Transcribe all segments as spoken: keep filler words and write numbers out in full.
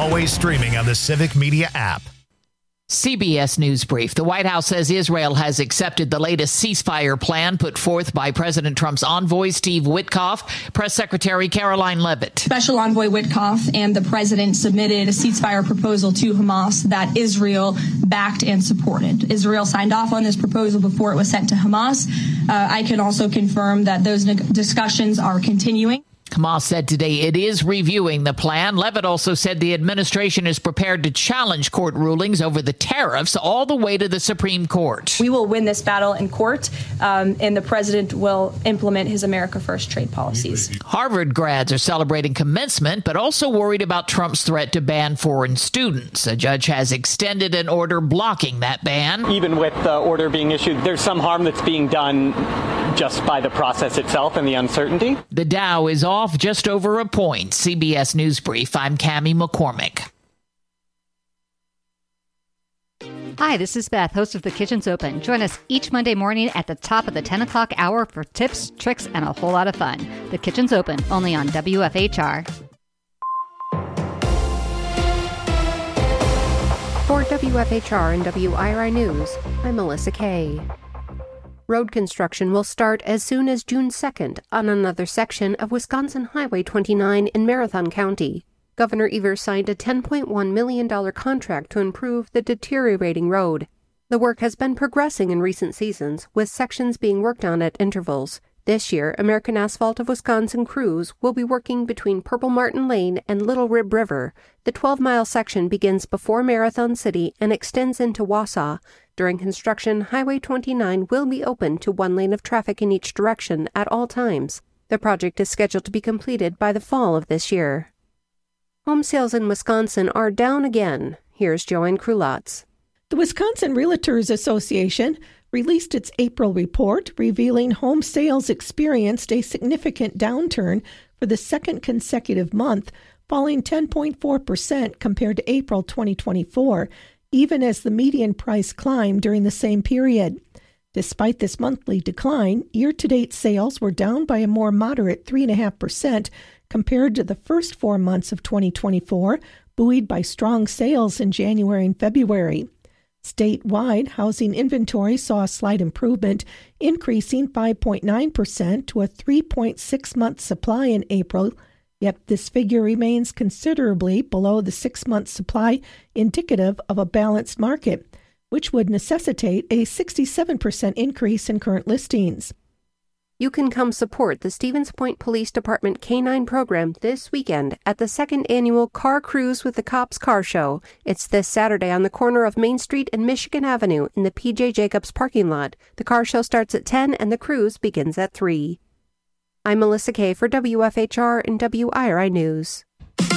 Always streaming on the Civic Media app. C B S News Brief. The White House says Israel has accepted the latest ceasefire plan put forth by President Trump's envoy, Steve Witkoff. Press Secretary Caroline Leavitt. Special Envoy Witkoff and the president submitted a ceasefire proposal to Hamas that Israel backed and supported. Israel signed off on this proposal before it was sent to Hamas. Uh, I can also confirm that those ne- discussions are continuing. Hamas said today it is reviewing the plan. Leavitt also said the administration is prepared to challenge court rulings over the tariffs all the way to the Supreme Court. We will win this battle in court, um, and the president will implement his America First trade policies. Harvard grads are celebrating commencement, but also worried about Trump's threat to ban foreign students. A judge has extended an order blocking that ban. Even with the order being issued, there's some harm that's being done just by the process itself and the uncertainty. The Dow is off just over a point. C B S News Brief. I'm Cammie McCormick. Hi, this is Beth, host of The Kitchen's Open. Join us each Monday morning at the top of the ten o'clock hour for tips, tricks, and a whole lot of fun. The Kitchen's Open, only on W F H R. For W F H R and W I R I News, I'm Melissa Kay. Road construction will start as soon as June second on another section of Wisconsin Highway twenty-nine in Marathon County. Governor Evers signed a ten point one million dollars contract to improve the deteriorating road. The work has been progressing in recent seasons, with sections being worked on at intervals. This year, American Asphalt of Wisconsin crews will be working between Purple Martin Lane and Little Rib River. The twelve-mile section begins before Marathon City and extends into Wausau. During construction, Highway twenty-nine will be open to one lane of traffic in each direction at all times. The project is scheduled to be completed by the fall of this year. Home sales in Wisconsin are down again. Here's Joanne Krulotz. The Wisconsin Realtors Association released its April report, revealing home sales experienced a significant downturn for the second consecutive month, falling ten point four percent compared to April twenty twenty-four, even as the median price climbed during the same period. Despite this monthly decline, year-to-date sales were down by a more moderate three point five percent compared to the first four months of twenty twenty-four, buoyed by strong sales in January and February. Statewide, housing inventory saw a slight improvement, increasing five point nine percent to a three point six month supply in April, yet this figure remains considerably below the six-month supply, indicative of a balanced market, which would necessitate a sixty-seven percent increase in current listings. You can come support the Stevens Point Police Department K nine program this weekend at the second annual Car Cruise with the Cops Car Show. It's this Saturday on the corner of Main Street and Michigan Avenue in the P J Jacobs parking lot. The car show starts at ten and the cruise begins at three. I'm Melissa Kay for W F H R and W I R I News.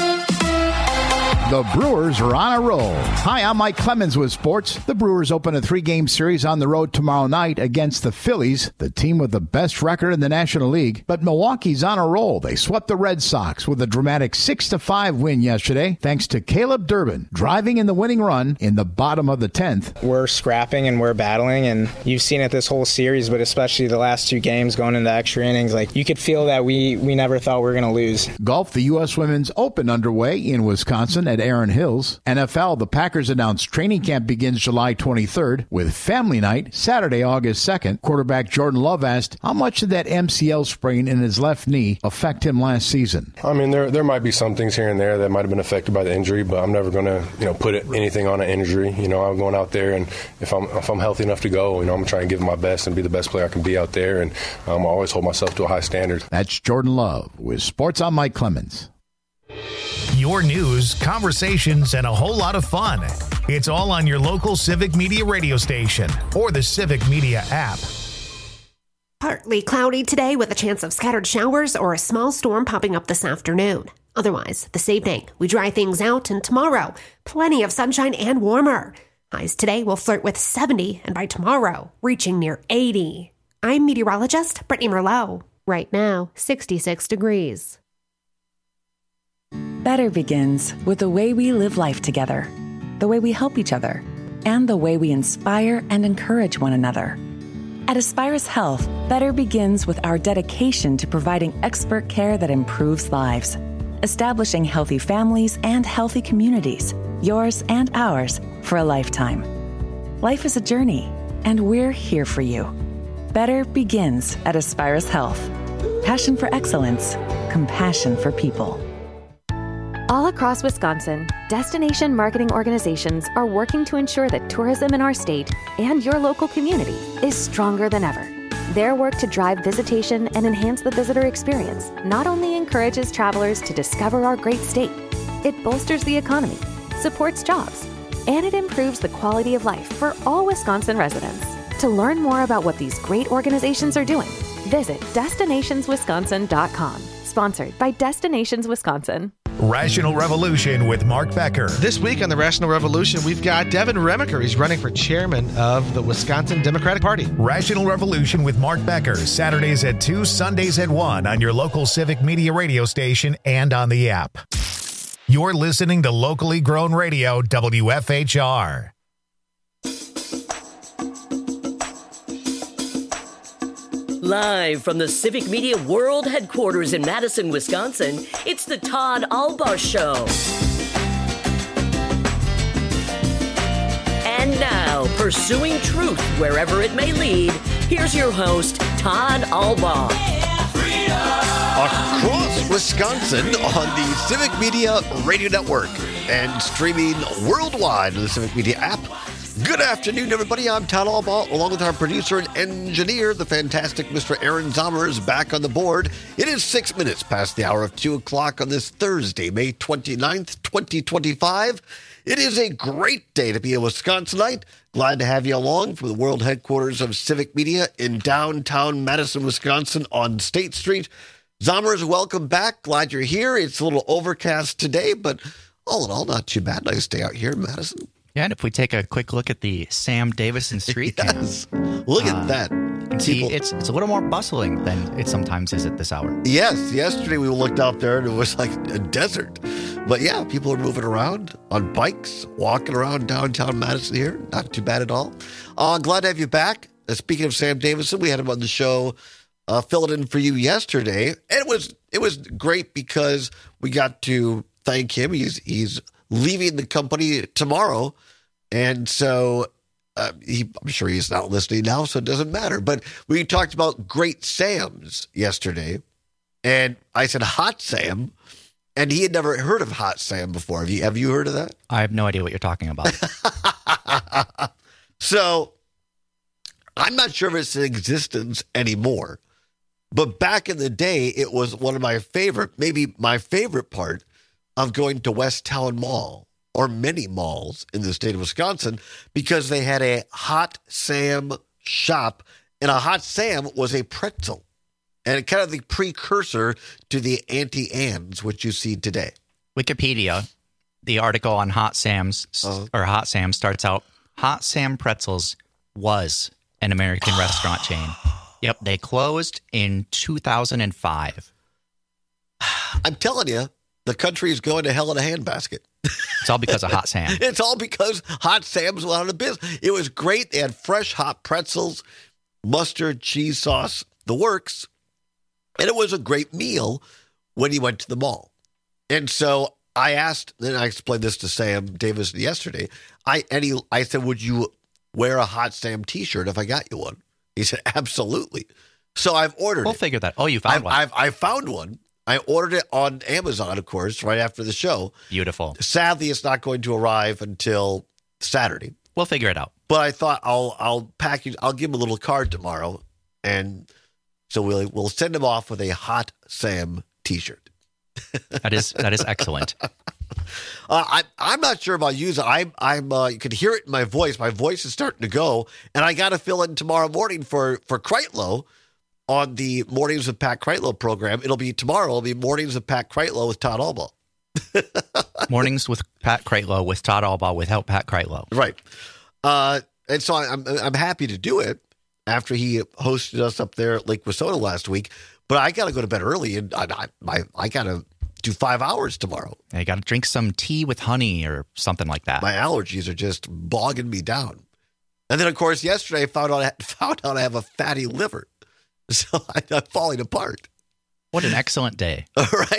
The Brewers are on a roll. Hi, I'm Mike Clemens with sports. The Brewers open a three-game series on the road tomorrow night against the Phillies, the team with the best record in the National League. But Milwaukee's on a roll. They swept the Red Sox with a dramatic six to five win yesterday, thanks to Caleb Durbin driving in the winning run in the bottom of the tenth. We're scrapping and we're battling, and you've seen it this whole series, but especially the last two games going into extra innings. Like, you could feel that we, we never thought we were going to lose. Golf, the U S Women's Open underway in Wisconsin at Erin Hills. N F L, the Packers announced training camp begins July twenty-third with family night Saturday, August second. Quarterback Jordan Love asked how much did that M C L sprain in his left knee affect him last season. I mean, there there might be some things here and there that might have been affected by the injury, but I'm never going to you know put it, anything on an injury. You know, I'm going out there, and if I'm if I'm healthy enough to go, you know, I'm going to try and give it my best and be the best player I can be out there, and um, I always hold myself to a high standard. That's Jordan Love with Sports. I'm Mike Clemens. Your news, conversations, and a whole lot of fun. It's all on your local Civic Media radio station or the Civic Media app. Partly cloudy today with a chance of scattered showers or a small storm popping up this afternoon. Otherwise, this evening, we dry things out, and tomorrow, plenty of sunshine and warmer. Highs today will flirt with seventy, and by tomorrow, reaching near eighty. I'm meteorologist Brittany Merlot. Right now, sixty-six degrees. Better begins with the way we live life together, the way we help each other, and the way we inspire and encourage one another. At Aspirus Health, better begins with our dedication to providing expert care that improves lives. establishing healthy families and healthy communities, yours and ours, for a lifetime. Life is a journey, and we're here for you. Better begins at Aspirus Health. Passion for excellence, compassion for people. All across Wisconsin, destination marketing organizations are working to ensure that tourism in our state and your local community is stronger than ever. Their work to drive visitation and enhance the visitor experience not only encourages travelers to discover our great state, it bolsters the economy, supports jobs, and it improves the quality of life for all Wisconsin residents. To learn more about what these great organizations are doing, visit destinations wisconsin dot com. Sponsored by Destinations Wisconsin. Rational Revolution with Mark Becker. This week on the Rational Revolution, we've got Devin Remiker. He's running for chairman of the Wisconsin Democratic Party. Rational Revolution with Mark Becker, Saturdays at two, Sundays at one on your local Civic Media radio station and on the app. You're listening to locally grown radio, W F H R. Live from the Civic Media World Headquarters in Madison, Wisconsin, it's the Todd Albaugh Show. And now, pursuing truth wherever it may lead, here's your host, Todd Albaugh. Across Wisconsin on the Civic Media Radio Network and streaming worldwide on the Civic Media app. Good afternoon, everybody. I'm Todd Albaugh, along with our producer and engineer, the fantastic Mister Aaron Zommers, back on the board. It is six minutes past the hour of two o'clock on this Thursday, May twenty-ninth, twenty twenty-five. It is a great day to be a Wisconsinite. Glad to have you along from the world headquarters of Civic Media in downtown Madison, Wisconsin on State Street. Zommers, welcome back. Glad you're here. It's a little overcast today, but all in all, not too bad. Nice day out here in Madison. Yeah, and if we take a quick look at the Sam Davison Street yes. Cam, look at uh, that. You can see it's it's a little more bustling than it sometimes is at this hour. Yes, yesterday we looked out there and it was like a desert. But yeah, people are moving around on bikes, walking around downtown Madison here. Not too bad at all. Uh, glad to have you back. Uh, speaking of Sam Davison, we had him on the show, uh, filling in for you yesterday. And it was it was great because we got to thank him. He's he's leaving the company tomorrow. And so uh, he, I'm sure he's not listening now, so it doesn't matter. But we talked about Great Sam's yesterday, and I said Hot Sam, and he had never heard of Hot Sam before. Have you, have you heard of that? I have no idea what you're talking about. So I'm not sure if it's in existence anymore, but back in the day, it was one of my favorite, maybe my favorite part of going to West Town Mall, or many malls in the state of Wisconsin, because they had a Hot Sam shop, and a Hot Sam was a pretzel, and kind of the precursor to the Auntie Anne's, which you see today. Wikipedia, the article on Hot Sam's, uh-huh. or Hot Sam starts out, Hot Sam Pretzels was an American restaurant chain. Yep, they closed in two thousand five. I'm telling you, the country is going to hell in a handbasket. It's all because of Hot Sam. It's all because Hot Sam's went out of business. It was great. They had fresh hot pretzels, mustard, cheese sauce, the works. And it was a great meal when you went to the mall. And so I asked, and I explained this to Sam Davis yesterday. I and he, I said, would you wear a Hot Sam t-shirt if I got you one? He said, absolutely. So I've ordered we'll it. We'll figure that. Oh, you found I've, one. I've, I found one. I ordered it on Amazon, of course, right after the show. Beautiful. Sadly, it's not going to arrive until Saturday. We'll figure it out. But I thought I'll I'll package. I'll give him a little card tomorrow, and so we'll we'll send him off with a Hot Sam T-shirt. That is that is excellent. uh, I I'm not sure about using. I'm I'm uh, you can hear it in my voice. My voice is starting to go, and I got to fill in tomorrow morning for for Kreitlow. On the Mornings with Pat Kreitlow program. It'll be tomorrow. It'll be Mornings with Pat Kreitlow with Todd Albaugh. Mornings with Pat Kreitlow with Todd Albaugh without Pat Kreitlow. Right. Uh, and so I'm I'm happy to do it after he hosted us up there at Lake Wissota last week. But I got to go to bed early, and I I, I, I got to do five hours tomorrow. You got to drink some tea with honey or something like that. My allergies are just bogging me down. And then, of course, yesterday I found out I, found out I have a fatty liver. So I'm falling apart. What an excellent day. All right.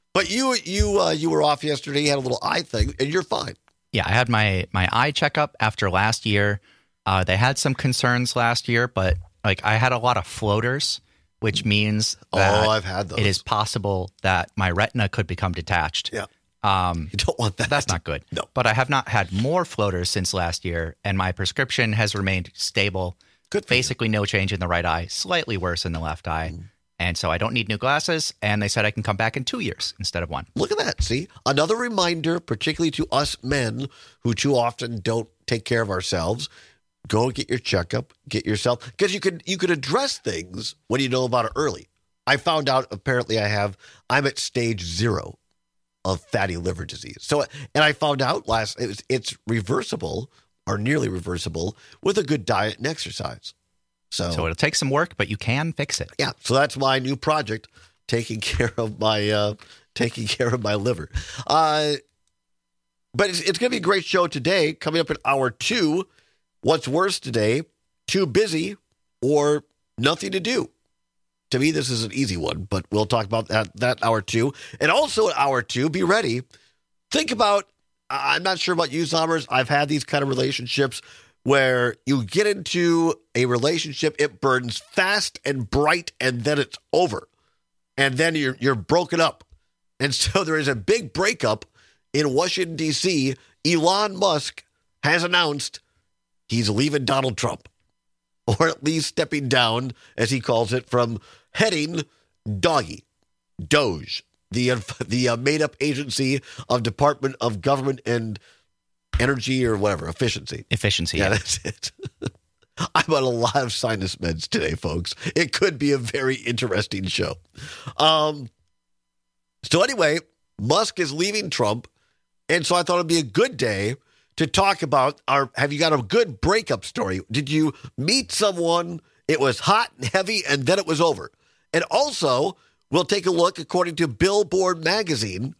But you you uh, you were off yesterday. You had a little eye thing, and you're fine. Yeah, I had my my eye checkup after last year. Uh, they had some concerns last year, but like I had a lot of floaters, which means that oh, I've had those. It is possible that my retina could become detached. Yeah. Um, you don't want that. That's not good. No. But I have not had more floaters since last year, and my prescription has remained stable. Good. Basically, no change in the right eye, slightly worse in the left eye. Mm. And so I don't need new glasses, and they said I can come back in two years instead of one. Look at that. See? Another reminder, particularly to us men who too often don't take care of ourselves. Go get your checkup, get yourself, because you could you could address things when you know about it early. I found out apparently I have, I'm at stage zero of fatty liver disease. So, and I found out last, it was, it's reversible or nearly reversible with a good diet and exercise. So, so it'll take some work, but you can fix it. Yeah. So that's my new project, taking care of my, uh, taking care of my liver. Uh, but it's, it's going to be a great show today. Coming up in hour two, what's worse today, too busy or nothing to do? To me, this is an easy one, but we'll talk about that that hour two. And also at hour two, be ready. Think about, I'm not sure about you, Sommers. I've had these kind of relationships where you get into a relationship, it burns fast and bright, and then it's over. And then you're you're broken up. And so there is a big breakup in Washington, D C. Elon Musk has announced he's leaving Donald Trump, or at least stepping down, as he calls it, from heading Doggy, Doge, the uh, the uh, made-up agency of Department of Government and Energy or whatever, efficiency. Efficiency. Yeah, that's it. I'm on a lot of sinus meds today, folks. It could be a very interesting show. Um. So anyway, Musk is leaving Trump, and so I thought it'd be a good day to talk about our, have you got a good breakup story? Did you meet someone, it was hot and heavy, and then it was over? And also, we'll take a look, according to Billboard magazine,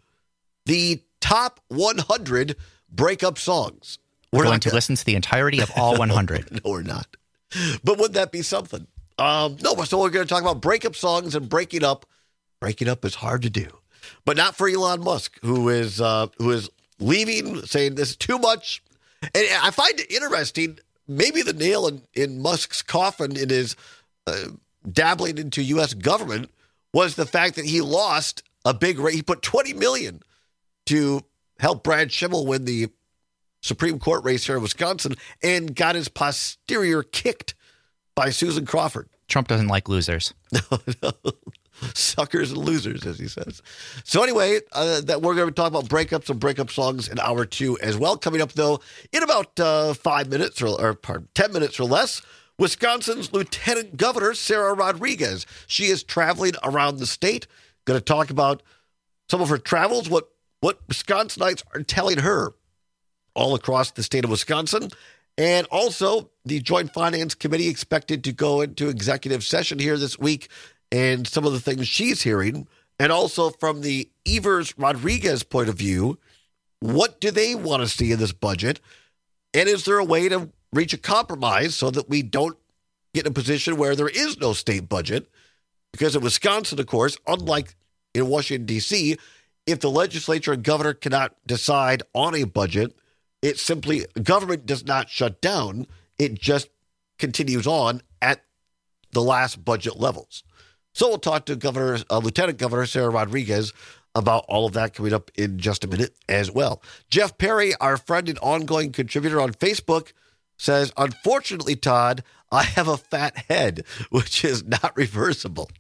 the top one hundred breakup songs. We're going to listen to the entirety of all one hundred. No, we're not. But wouldn't that be something? Um, no, so we're going to talk about breakup songs and breaking up. Breaking up is hard to do. But not for Elon Musk, who is uh, who is leaving, saying this is too much. And I find it interesting, maybe the nail in, in Musk's coffin in his uh, dabbling into U S government was the fact that he lost a big race. He put twenty million dollars to help Brad Schimmel win the Supreme Court race here in Wisconsin and got his posterior kicked by Susan Crawford. Trump doesn't like losers. No, no. Suckers and losers, as he says. So anyway, uh, that we're going to talk about breakups and breakup songs in hour two as well. Coming up, though, in about uh, five minutes or, or pardon, ten minutes or less, Wisconsin's Lieutenant Governor, Sarah Rodriguez. She is traveling around the state. Going to talk about some of her travels, what, what Wisconsinites are telling her all across the state of Wisconsin. And also, the Joint Finance Committee expected to go into executive session here this week, and some of the things she's hearing. And also from the Evers Rodriguez point of view, what do they want to see in this budget? And is there a way to reach a compromise so that we don't get in a position where there is no state budget? Because in Wisconsin, of course, unlike in Washington, D C, if the legislature and governor cannot decide on a budget, it simply, government does not shut down. It just continues on at the last budget levels. So we'll talk to Governor, uh, Lieutenant Governor Sarah Rodriguez about all of that coming up in just a minute as well. Jeff Perry, our friend and ongoing contributor on Facebook, says, unfortunately, Todd, I have a fat head, which is not reversible.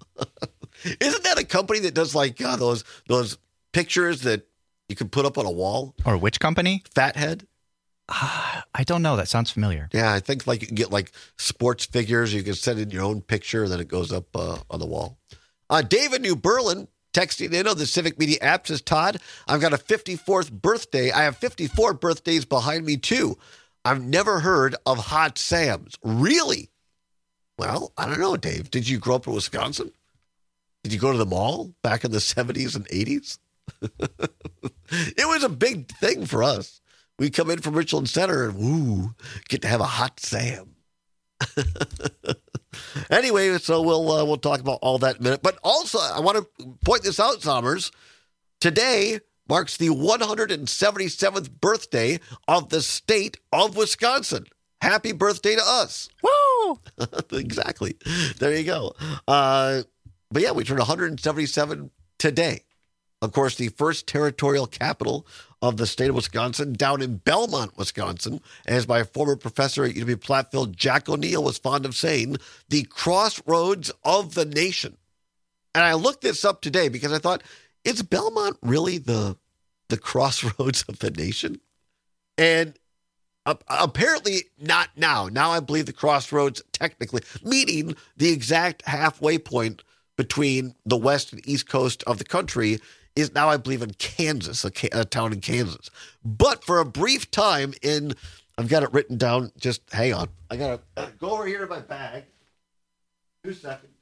Isn't that a company that does like uh, those those pictures that you can put up on a wall? Or which company? Fathead? Uh, I don't know. That sounds familiar. Yeah, I think like you can get like sports figures. You can send in your own picture, and then it goes up uh, on the wall. Uh, David New Berlin texting in on the Civic Media app says, Todd, I've got a fifty-fourth birthday. I have fifty-four birthdays behind me, too. I've never heard of Hot Sam's. Really? Well, I don't know, Dave. Did you grow up in Wisconsin? Did you go to the mall back in the seventies and eighties? It was a big thing for us. We come in from Richland Center and, woo, get to have a Hot Sam. Anyway, so we'll uh, we'll talk about all that in a minute. But also, I want to point this out, Sommers. Today marks the one hundred seventy-seventh birthday of the state of Wisconsin. Happy birthday to us. Woo! Exactly. There you go. Uh, but yeah, we turned one hundred seventy-seven today. Of course, the first territorial capital of the state of Wisconsin, down in Belmont, Wisconsin, as my former professor at U W Platteville, Jack O'Neill, was fond of saying, the crossroads of the nation. And I looked this up today because I thought, is Belmont really the the crossroads of the nation? And uh, apparently not now. Now I believe the crossroads technically, meaning the exact halfway point between the west and east coast of the country, is now, I believe, in Kansas, a, a town in Kansas. But for a brief time in, I've got it written down, just hang on. I got to go over here to my bag. Two seconds.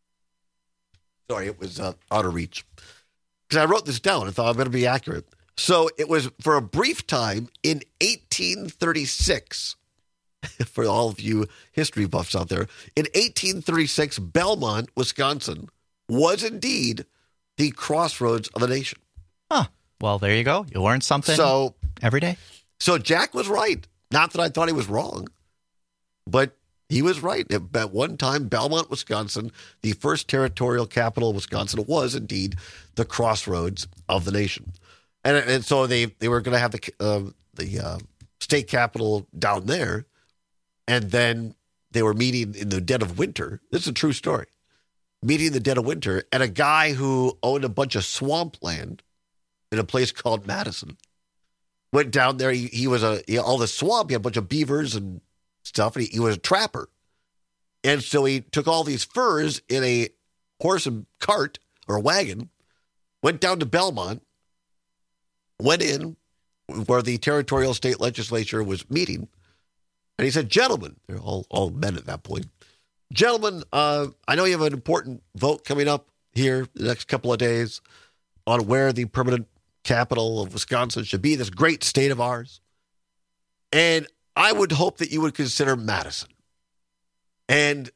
Sorry, it was uh, out of reach. Because I wrote this down. I thought I'm going to be accurate. So it was for a brief time in eighteen thirty-six, for all of you history buffs out there, in eighteen thirty-six, Belmont, Wisconsin, was indeed the crossroads of the nation. Huh. Well, there you go. You learn something so, every day. So Jack was right. Not that I thought he was wrong, but he was right. At one time, Belmont, Wisconsin, the first territorial capital of Wisconsin, was indeed the crossroads of the nation. And, and so they, they were going to have the, uh, the uh, state capital down there, and then they were meeting in the dead of winter. This is a true story. Meeting in the dead of winter, and a guy who owned a bunch of swampland in a place called Madison went down there. He, he was a he, all the swamp. He had a bunch of beavers and stuff, and he, he was a trapper. And so he took all these furs in a horse and cart or a wagon, went down to Belmont, went in where the territorial state legislature was meeting, and he said, "Gentlemen," they're all all men at that point. Gentlemen, uh, I know you have an important vote coming up here the next couple of days on where the permanent capital of Wisconsin should be, this great state of ours. And I would hope that you would consider Madison. And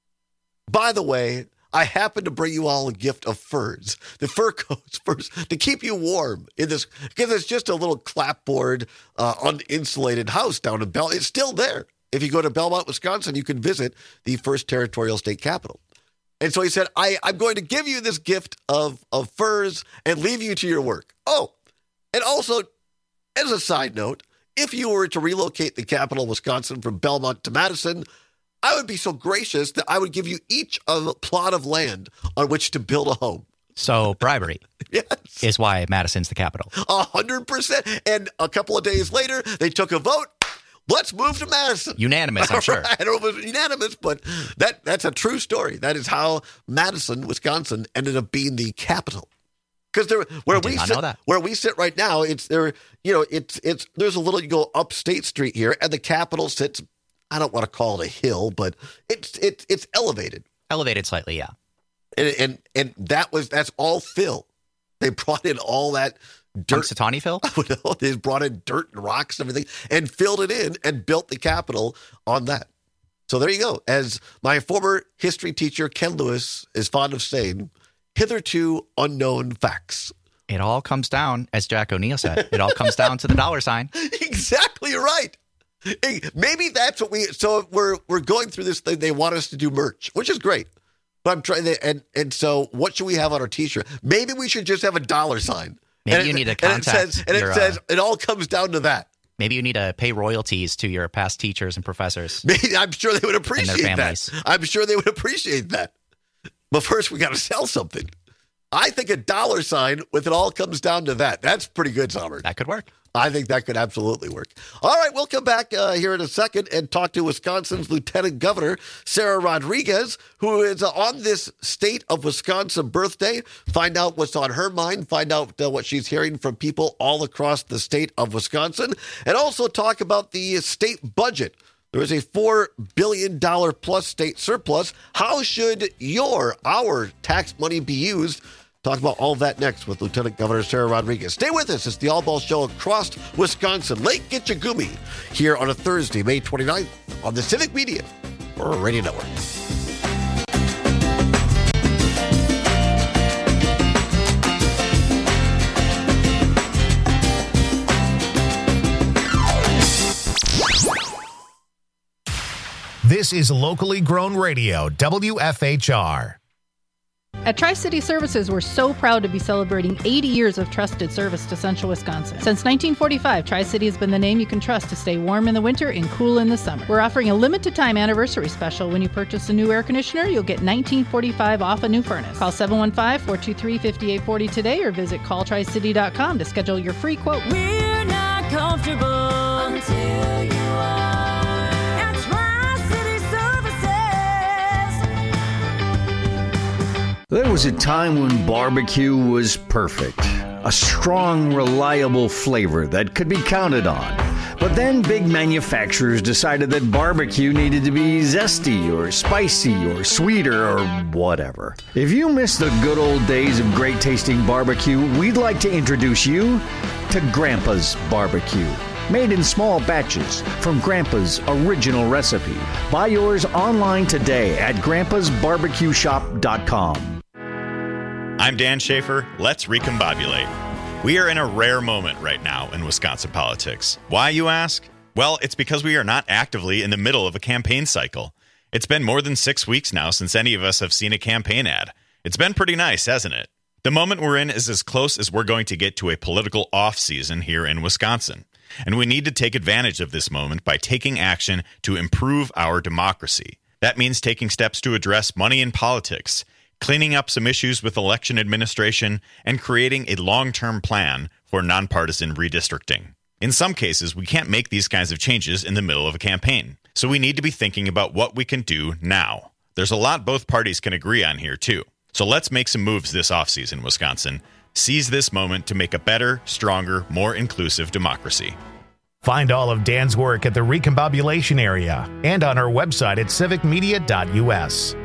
by the way, I happen to bring you all a gift of furs, the fur coats furs, to keep you warm in this, because it's just a little clapboard, uh, uninsulated house down in Bell. It's still there. If you go to Belmont, Wisconsin, you can visit the first territorial state capital. And so he said, I, I'm going to give you this gift of, of furs and leave you to your work. Oh, and also, as a side note, if you were to relocate the capital of Wisconsin from Belmont to Madison, I would be so gracious that I would give you each a plot of land on which to build a home. So bribery yes. is why Madison's the capital. A hundred percent. And a couple of days later, they took a vote. Let's move to Madison. Unanimous, I'm sure. I don't know if it was unanimous, but that, that's a true story. That is how Madison, Wisconsin, ended up being the capital. Because there, where we sit, where we sit right now, it's there. You know, it's it's there's a little. You go up State Street here, and the Capitol sits. I don't want to call it a hill, but it's it's it's elevated. Elevated slightly, yeah. And and and that was that's all fill. They brought in all that dirt. Punxsutawney Phil? They brought in dirt and rocks and everything and filled it in and built the Capitol on that. So there you go. As my former history teacher, Ken Lewis, is fond of saying, hitherto unknown facts. It all comes down, as Jack O'Neill said, it all comes down to the dollar sign. Exactly right. Maybe that's what we, so we're we're going through this thing. They want us to do merch, which is great. But I'm trying to, and, and so what should we have on our t-shirt? Maybe we should just have a dollar sign. Maybe and you it, need to contact. And it says, and your, it, says uh, it all comes down to that. Maybe you need to pay royalties to your past teachers and professors. Maybe, I'm sure they would appreciate and their families. that. I'm sure they would appreciate that. But first, we got to sell something. I think a dollar sign with it all comes down to that. That's pretty good, Sommer. That could work. I think that could absolutely work. All right, we'll come back uh, here in a second and talk to Wisconsin's Lieutenant Governor, Sarah Rodriguez, who is uh, on this state of Wisconsin birthday. Find out what's on her mind. Find out uh, what she's hearing from people all across the state of Wisconsin. And also talk about the state budget. There is a four billion dollars plus state surplus. How should your, our tax money be used? Talk about all of that next with Lieutenant Governor Sarah Rodriguez. Stay with us. It's the All Ball Show across Wisconsin, Lake Gitchagumi, here on a Thursday, May twenty-ninth, on the Civic Media or Radio Network. This is locally grown radio, W F H R. At Tri-City Services, we're so proud to be celebrating eighty years of trusted service to Central Wisconsin. Since nineteen forty-five, Tri-City has been the name you can trust to stay warm in the winter and cool in the summer. We're offering a limited-time anniversary special. When you purchase a new air conditioner, you'll get nineteen forty-five off a new furnace. Call seven one five, four two three, five eight four zero today or visit call tri city dot com to schedule your free quote. We're not comfortable until you are. There was a time when barbecue was perfect. A strong, reliable flavor that could be counted on. But then big manufacturers decided that barbecue needed to be zesty or spicy or sweeter or whatever. If you miss the good old days of great tasting barbecue, we'd like to introduce you to Grandpa's Barbecue. Made in small batches from Grandpa's original recipe. Buy yours online today at grandpas barbecue shop dot com. I'm Dan Schaefer. Let's recombobulate. We are in a rare moment right now in Wisconsin politics. Why, you ask? Well, it's because we are not actively in the middle of a campaign cycle. It's been more than six weeks now since any of us have seen a campaign ad. It's been pretty nice, hasn't it? The moment we're in is as close as we're going to get to a political off-season here in Wisconsin. And we need to take advantage of this moment by taking action to improve our democracy. That means taking steps to address money in politics, cleaning up some issues with election administration, and creating a long-term plan for nonpartisan redistricting. In some cases, we can't make these kinds of changes in the middle of a campaign, so we need to be thinking about what we can do now. There's a lot both parties can agree on here, too. So let's make some moves this offseason, Wisconsin. Seize this moment to make a better, stronger, more inclusive democracy. Find all of Dan's work at the Recombobulation area and on our website at civic media dot u s.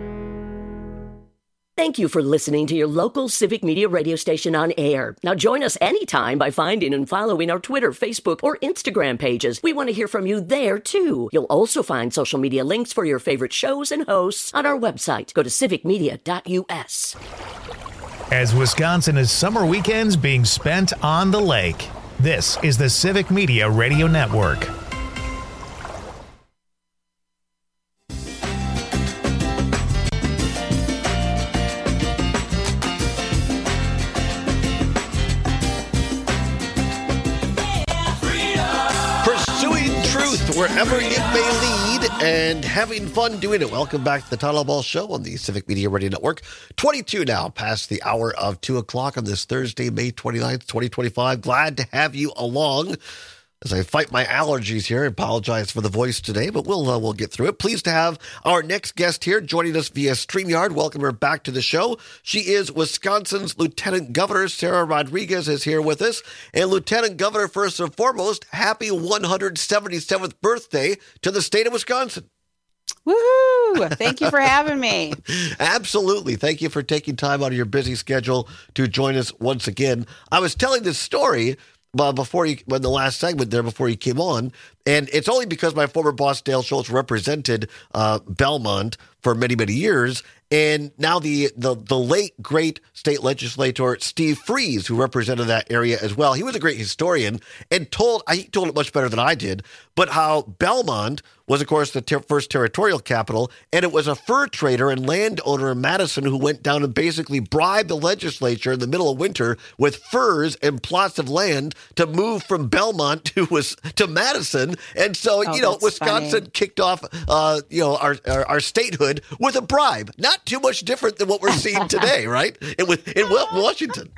Thank you for listening to your local Civic Media radio station on air. Now join us anytime by finding and following our Twitter, Facebook, or Instagram pages. We want to hear from you there, too. You'll also find social media links for your favorite shows and hosts on our website. Go to civic media dot u s. As Wisconsin is summer weekends being spent on the lake, this is the Civic Media Radio Network. Wherever it may lead, and having fun doing it. Welcome back to the Todd Ball Show on the Civic Media Radio Network. twenty-two now, past the hour of two o'clock on this Thursday, May twenty-ninth, twenty twenty-five. Glad to have you along as I fight my allergies here. I apologize for the voice today, but we'll uh, we'll get through it. Pleased to have our next guest here joining us via StreamYard. Welcome her back to the show. She is Wisconsin's Lieutenant Governor. Sarah Rodriguez is here with us. And Lieutenant Governor, first and foremost, happy one hundred seventy-seventh birthday to the state of Wisconsin. Woohoo! Thank you for having me. Absolutely. Thank you for taking time out of your busy schedule to join us once again. I was telling this story Well, before you, when the last segment there, before you came on, and it's only because my former boss, Dale Schultz, represented uh, Belmont for many, many years, and now the, the the late, great state legislator, Steve Freeze, who represented that area as well. He was a great historian and told, he told it much better than I did, but how Belmont was, of course, the ter- first territorial capital, and it was a fur trader and landowner in Madison who went down and basically bribed the legislature in the middle of winter with furs and plots of land to move from Belmont to was to Madison. And so, oh, you know, Wisconsin funny. kicked off, uh, you know, our, our our statehood with a bribe. Not too much different than what we're seeing today, right? In, in Washington.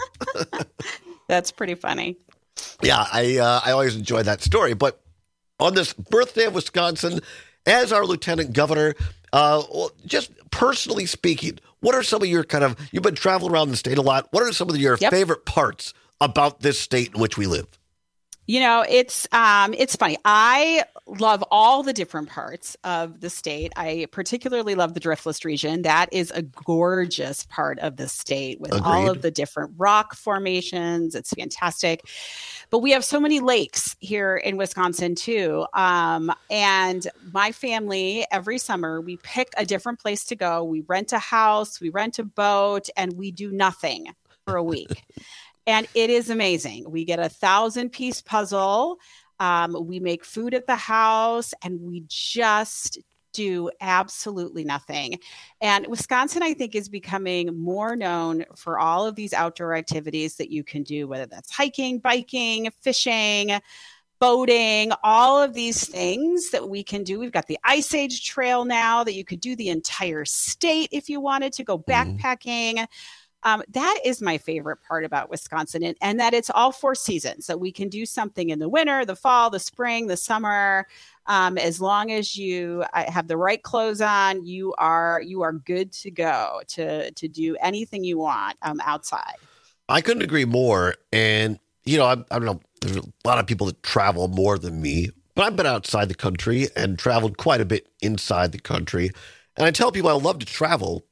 That's pretty funny. Yeah, I uh, I always enjoy that story. But on this birthday of Wisconsin, as our lieutenant governor, uh, just personally speaking, what are some of your kind of, you've been traveling around the state a lot. What are some of your yep. favorite parts about this state in which we live? You know, it's um, it's funny. I love all the different parts of the state. I particularly love the Driftless region. That is a gorgeous part of the state with Agreed. all of the different rock formations. It's fantastic. But we have so many lakes here in Wisconsin, too. Um, and my family, every summer, we pick a different place to go. We rent a house, we rent a boat, and we do nothing for a week. And it is amazing. We get a thousand piece puzzle. Um, we make food at the house and we just do absolutely nothing. And Wisconsin, I think, is becoming more known for all of these outdoor activities that you can do, whether that's hiking, biking, fishing, boating, all of these things that we can do. We've got the Ice Age Trail now that you could do the entire state if you wanted to go backpacking. Mm-hmm. Um, that is my favorite part about Wisconsin, and, and that it's all four seasons. So we can do something in the winter, the fall, the spring, the summer. Um, as long as you have the right clothes on, you are you are good to go to to do anything you want um, outside. I couldn't agree more. And, you know, I, I don't know, there's a lot of people that travel more than me, but I've been outside the country and traveled quite a bit inside the country. And I tell people I love to travel,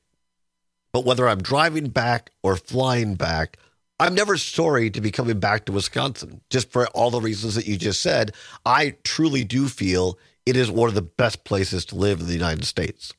but whether I'm driving back or flying back, I'm never sorry to be coming back to Wisconsin, just for all the reasons that you just said. I truly do feel it is one of the best places to live in the United States.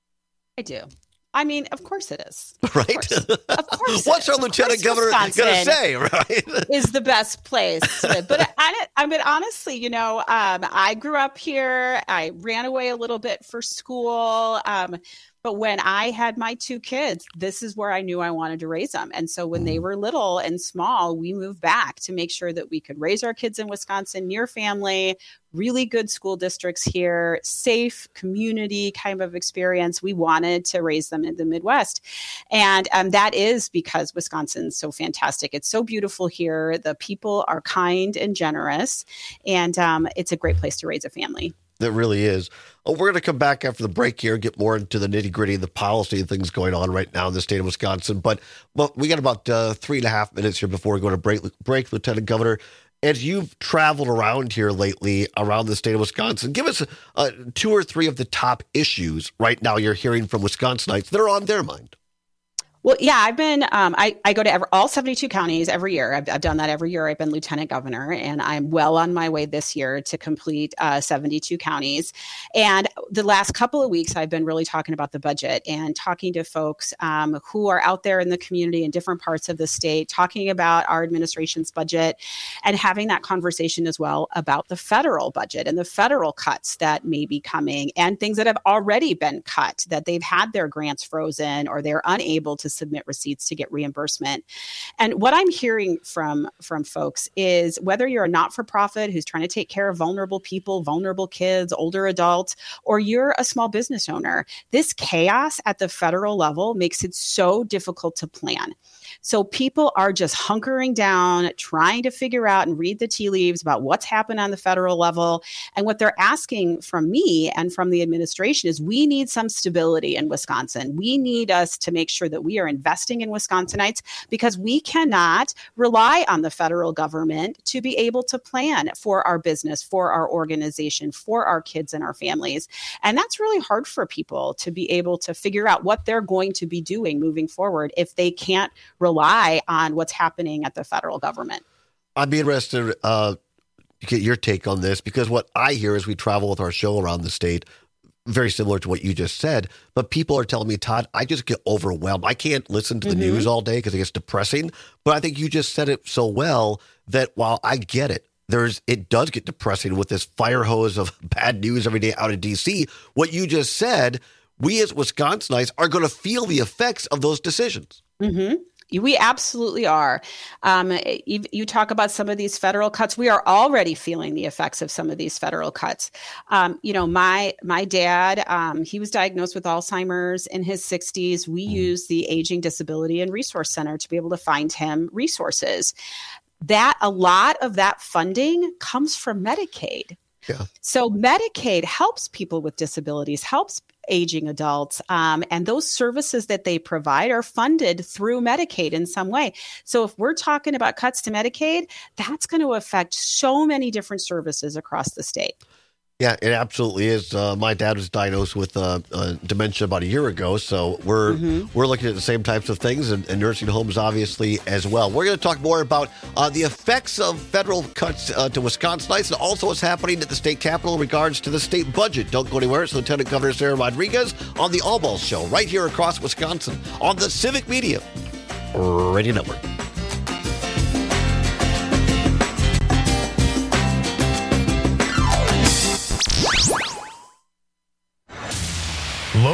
I do. I mean, of course it is. Right? Of course, of course What's our lieutenant governor going to say, right? Is the best place to live. But I, I mean, honestly, you know, um, I grew up here. I ran away a little bit for school. Um, But when I had my two kids, this is where I knew I wanted to raise them. And so when they were little and small, we moved back to make sure that we could raise our kids in Wisconsin, near family, really good school districts here, safe community kind of experience. We wanted to raise them in the Midwest. And um, that is because Wisconsin's so fantastic. It's so beautiful here. The people are kind and generous. And um, it's a great place to raise a family. That really is. Oh, we're going to come back after the break here and get more into the nitty gritty of the policy and things going on right now in the state of Wisconsin. But well, we got about uh, three and a half minutes here before we go to break, break, Lieutenant Governor. As you've traveled around here lately, around the state of Wisconsin, give us uh, two or three of the top issues right now you're hearing from Wisconsinites that are on their mind. Well, yeah, I've been, um, I, I go to every, all seventy-two counties every year. I've, I've done that every year. I've been lieutenant governor, and I'm well on my way this year to complete uh, seventy-two counties. And the last couple of weeks, I've been really talking about the budget and talking to folks um, who are out there in the community in different parts of the state, talking about our administration's budget and having that conversation as well about the federal budget and the federal cuts that may be coming and things that have already been cut, that they've had their grants frozen or they're unable to submit receipts to get reimbursement. And what I'm hearing from, from folks is whether you're a not-for-profit who's trying to take care of vulnerable people, vulnerable kids, older adults, or you're a small business owner, this chaos at the federal level makes it so difficult to plan. So people are just hunkering down, trying to figure out and read the tea leaves about what's happened on the federal level. And what they're asking from me and from the administration is we need some stability in Wisconsin. We need us to make sure that we are investing in Wisconsinites because we cannot rely on the federal government to be able to plan for our business, for our organization, for our kids and our families. And that's really hard for people to be able to figure out what they're going to be doing moving forward if they can't rely on what's happening at the federal government. I'd be interested uh, to get your take on this because what I hear as we travel with our show around the state, very similar to what you just said, but people are telling me, Todd, I just get overwhelmed. I can't listen to the mm-hmm. news all day because it gets depressing. But I think you just said it so well that while I get it, there's it does get depressing with this fire hose of bad news every day out of D C. What you just said, we as Wisconsinites are going to feel the effects of those decisions. Mm-hmm. We absolutely are. Um, you, you talk about some of these federal cuts. We are already feeling the effects of some of these federal cuts. Um, you know, my my dad, um, he was diagnosed with Alzheimer's in his sixties. We use the Aging, Disability, and Resource Center to be able to find him resources. That a lot of that funding comes from Medicaid. Yeah. So Medicaid helps people with disabilities, helps aging adults, um, and those services that they provide are funded through Medicaid in some way. So if we're talking about cuts to Medicaid, that's going to affect so many different services across the state. Yeah, it absolutely is. Uh, my dad was diagnosed with uh, uh, dementia about a year ago, so we're mm-hmm. we're looking at the same types of things, and, and nursing homes obviously as well. We're going to talk more about uh, the effects of federal cuts uh, to Wisconsinites and also what's happening at the state capitol in regards to the state budget. Don't go anywhere. It's Lieutenant Governor Sarah Rodriguez on the All Balls Show right here across Wisconsin on the Civic Media Radio Network.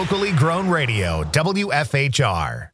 Locally grown radio, W F H R.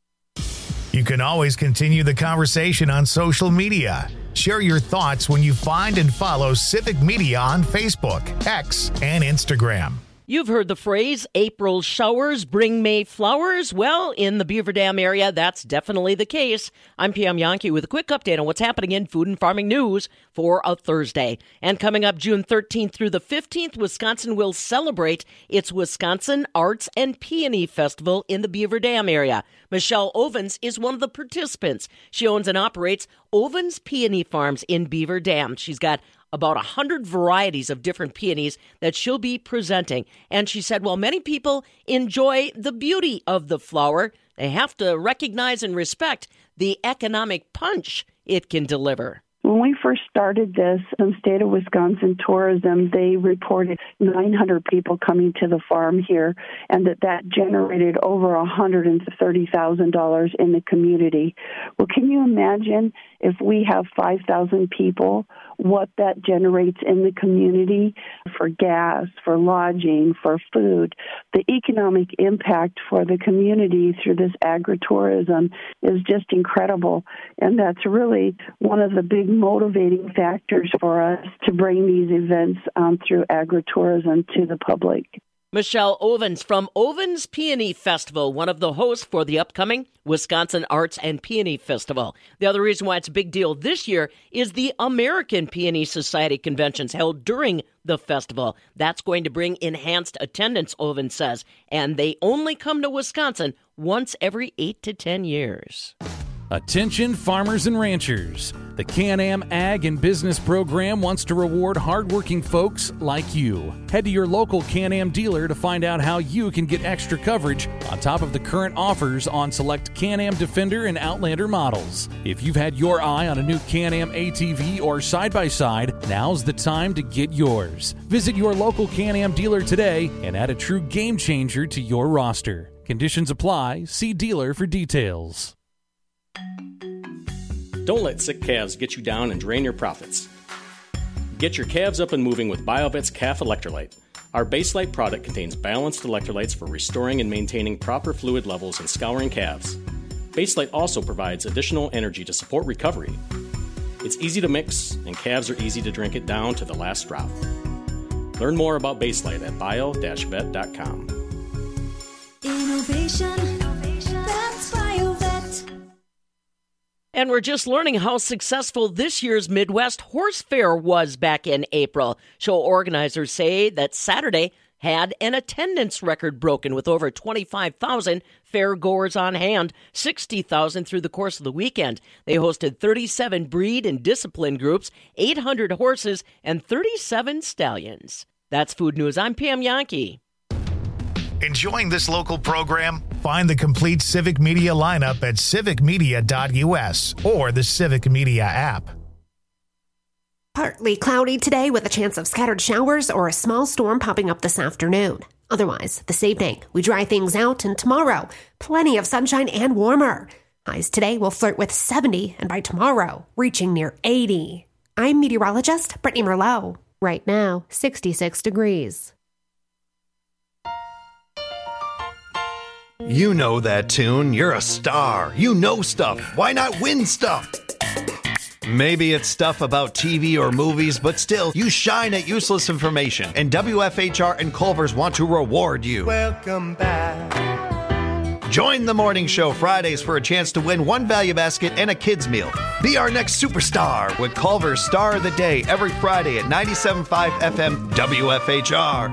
You can always continue the conversation on social media. Share your thoughts when you find and follow Civic Media on Facebook, X, and Instagram. You've heard the phrase, April showers bring May flowers. Well, in the Beaver Dam area, that's definitely the case. I'm Pam Yankee with a quick update on what's happening in food and farming news for a Thursday. And coming up June thirteenth through the fifteenth, Wisconsin will celebrate its Wisconsin Arts and Peony Festival in the Beaver Dam area. Michelle Ovens is one of the participants. She owns and operates Ovens Peony Farms in Beaver Dam. She's got about one hundred varieties of different peonies that she'll be presenting. And she said, while many people enjoy the beauty of the flower, they have to recognize and respect the economic punch it can deliver. When we first started this, the state of Wisconsin Tourism, they reported nine hundred people coming to the farm here, and that that generated over one hundred thirty thousand dollars in the community. Well, can you imagine if we have five thousand people, what that generates in the community for gas, for lodging, for food? The economic impact for the community through this agritourism is just incredible, and that's really one of the big motivating factors for us to bring these events um, through agritourism to the public. Michelle Ovens from Ovens Peony Festival, one of the hosts for the upcoming Wisconsin Arts and Peony Festival. The other reason why it's a big deal this year is the American Peony Society conventions held during the festival. That's going to bring enhanced attendance, Ovens says, and they only come to Wisconsin once every eight to ten years. Attention farmers and ranchers. The Can-Am Ag and Business Program wants to reward hardworking folks like you. Head to your local Can-Am dealer to find out how you can get extra coverage on top of the current offers on select Can-Am Defender and Outlander models. If you've had your eye on a new Can-Am A T V or side-by-side, now's the time to get yours. Visit your local Can-Am dealer today and add a true game changer to your roster. Conditions apply. See dealer for details. Don't let sick calves get you down and drain your profits. Get your calves up and moving with BioVet's Calf Electrolyte. Our Baselite product contains balanced electrolytes for restoring and maintaining proper fluid levels and scouring calves. Baselite also provides additional energy to support recovery. It's easy to mix, and calves are easy to drink it down to the last drop. Learn more about Baselite at bio dash vet dot com. Innovation, that's BioVet. And we're just learning how successful this year's Midwest Horse Fair was back in April. Show organizers say that Saturday had an attendance record broken with over twenty-five thousand fairgoers on hand, sixty thousand through the course of the weekend. They hosted thirty-seven breed and discipline groups, eight hundred horses, and thirty-seven stallions. That's Food News. I'm Pam Yankee. Enjoying this local program? Find the complete Civic Media lineup at civic media dot u s or the Civic Media app. Partly cloudy today with a chance of scattered showers or a small storm popping up this afternoon. Otherwise, this evening, we dry things out, and tomorrow, plenty of sunshine and warmer. Highs today will flirt with seventy, and by tomorrow, reaching near eighty. I'm meteorologist Brittany Merlot. Right now, sixty-six degrees. You know that tune. You're a star. You know stuff. Why not win stuff? Maybe it's stuff about T V or movies, but still, you shine at useless information. And W F H R and Culver's want to reward you. Welcome back. Join the morning show Fridays for a chance to win one value basket and a kid's meal. Be our next superstar with Culver's Star of the Day every Friday at ninety-seven point five F M W F H R.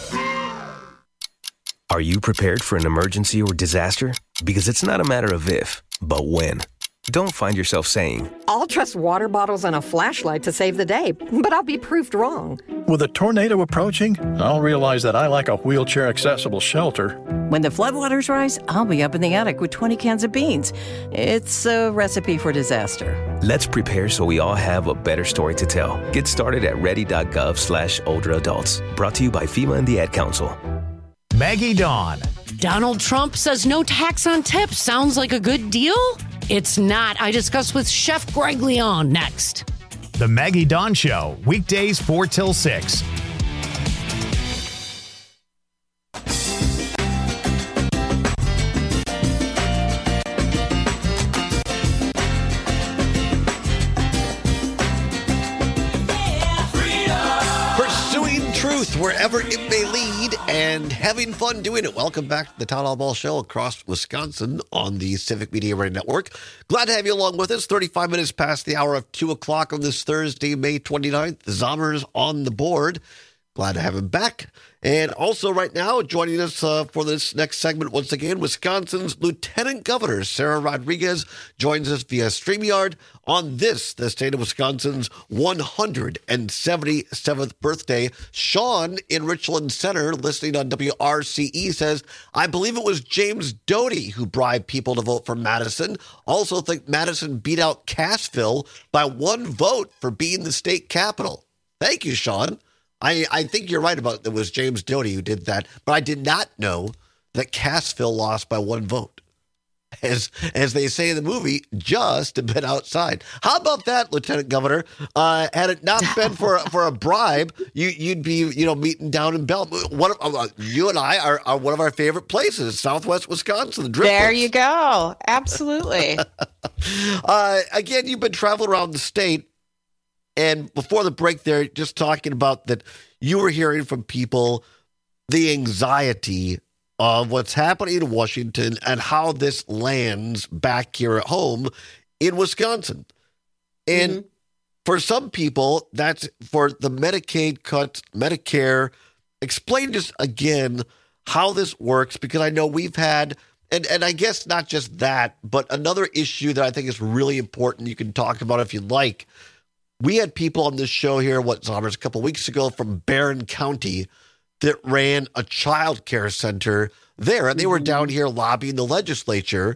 Are you prepared for an emergency or disaster? Because it's not a matter of if, but when. Don't find yourself saying, I'll trust water bottles and a flashlight to save the day, but I'll be proved wrong. With a tornado approaching, I'll realize that I like a wheelchair-accessible shelter. When the floodwaters rise, I'll be up in the attic with twenty cans of beans. It's a recipe for disaster. Let's prepare so we all have a better story to tell. Get started at ready.gov slash older adults. Brought to you by FEMA and the Ad Council. Maggie Dawn. Donald Trump says no tax on tips. Sounds like a good deal? It's not. I discuss with Chef Greg Leon next. The Maggie Dawn Show, weekdays four till six. truth wherever it may lead and having fun doing it. Welcome back to the Town Hall Ball Show across Wisconsin on the Civic Media Radio Network. Glad to have you along with us. thirty-five minutes past the hour of two o'clock on this Thursday, May twenty-ninth. Zommers on the board. Glad to have him back. And also right now, joining us uh, for this next segment, once again, Wisconsin's Lieutenant Governor, Sarah Rodriguez, joins us via StreamYard on this, the state of Wisconsin's one hundred seventy-seventh birthday. Sean in Richland Center, listening on W R C E, says, I believe it was James Doty who bribed people to vote for Madison. Also think Madison beat out Cassville by one vote for being the state capital. Thank you, Sean. I, I think you're right about it was James Doty who did that, but I did not know that Cassville lost by one vote. As as they say in the movie, just a bit outside. How about that, Lieutenant Governor? Uh, had it not been for for a bribe, you you'd be you know meeting down in Bell. One of, uh, you and I are, are one of our favorite places, Southwest Wisconsin. The Driftless. There you go. Absolutely. uh, again, you've been traveling around the state. And before the break there, just talking about that you were hearing from people the anxiety of what's happening in Washington and how this lands back here at home in Wisconsin. And mm-hmm. for some people, that's for the Medicaid cuts, Medicare. Explain just again how this works, because I know we've had, and, and I guess not just that, but another issue that I think is really important you can talk about if you'd like. We had people on this show here, what, Zommers, a couple of weeks ago from Barron County that ran a child care center there. And they were down here lobbying the legislature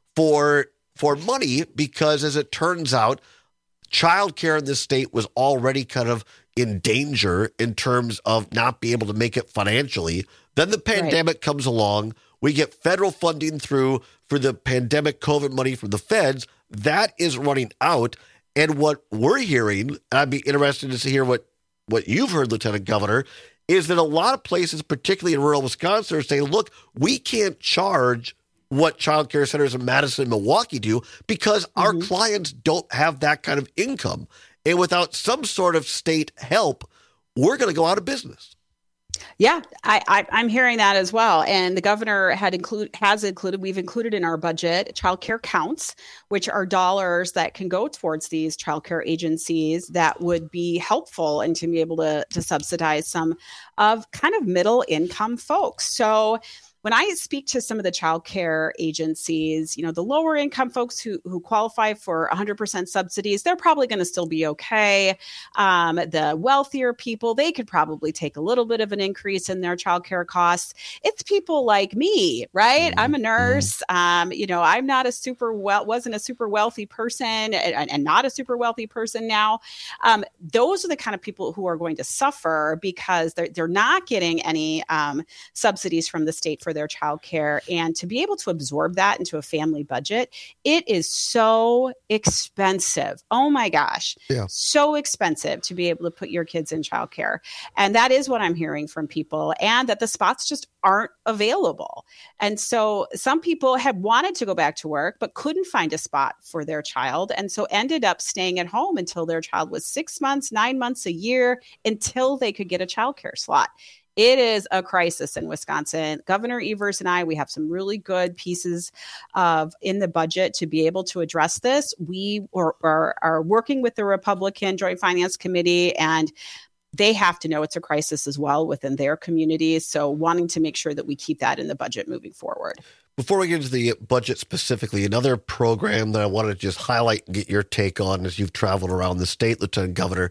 for for money because, as it turns out, child care in this state was already kind of in danger in terms of not being able to make it financially. Then the pandemic right. comes along. We get federal funding through for the pandemic COVID money from the feds. That is running out. And what we're hearing, and I'd be interested to hear what, what you've heard, Lieutenant Governor, is that a lot of places, particularly in rural Wisconsin, are saying, look, we can't charge what child care centers in Madison and Milwaukee do because mm-hmm. our clients don't have that kind of income. And without some sort of state help, we're going to go out of business. Yeah, I, I, I'm hearing that as well. And the governor had include has included, we've included in our budget child care counts, which are dollars that can go towards these child care agencies that would be helpful and to be able to, to subsidize some of kind of middle income folks. So when I speak to some of the child care agencies, you know, the lower income folks who, who qualify for one hundred percent subsidies, they're probably going to still be okay. Um, the wealthier people, they could probably take a little bit of an increase in their child care costs. It's people like me, right? I'm a nurse. Um, you know, I'm not a super well, wasn't a super wealthy person and, and not a super wealthy person now. Um, those are the kind of people who are going to suffer because they're, they're not getting any um, subsidies from the state for their child care. And to be able to absorb that into a family budget, it is so expensive. Oh my gosh. Yeah. So expensive to be able to put your kids in child care. And that is what I'm hearing from people, and that the spots just aren't available. And so some people had wanted to go back to work, but couldn't find a spot for their child. And so ended up staying at home until their child was six months, nine months, a year, until they could get a child care slot. It is a crisis in Wisconsin. Governor Evers and I, we have some really good pieces of in the budget to be able to address this. We are, are, are working with the Republican Joint Finance Committee, and they have to know it's a crisis as well within their communities. So wanting to make sure that we keep that in the budget moving forward. Before we get into the budget specifically, another program that I wanted to just highlight and get your take on as you've traveled around the state, Lieutenant Governor,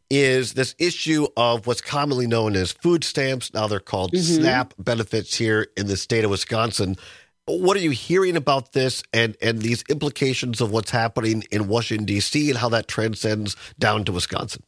is this issue of what's commonly known as food stamps. Now they're called mm-hmm. SNAP benefits here in the state of Wisconsin. What are you hearing about this and, and these implications of what's happening in Washington, D C, and how that transcends down to Wisconsin?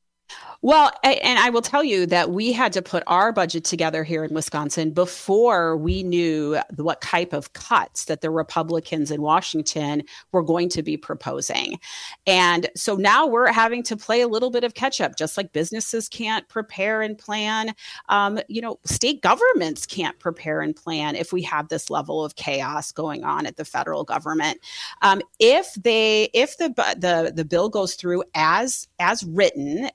Well, and I will tell you that we had to put our budget together here in Wisconsin before we knew what type of cuts that the Republicans in Washington were going to be proposing. And so now we're having to play a little bit of catch up, just like businesses can't prepare and plan. Um, you know, state governments can't prepare and plan if we have this level of chaos going on at the federal government. Um, if they, if the the the bill goes through as as written through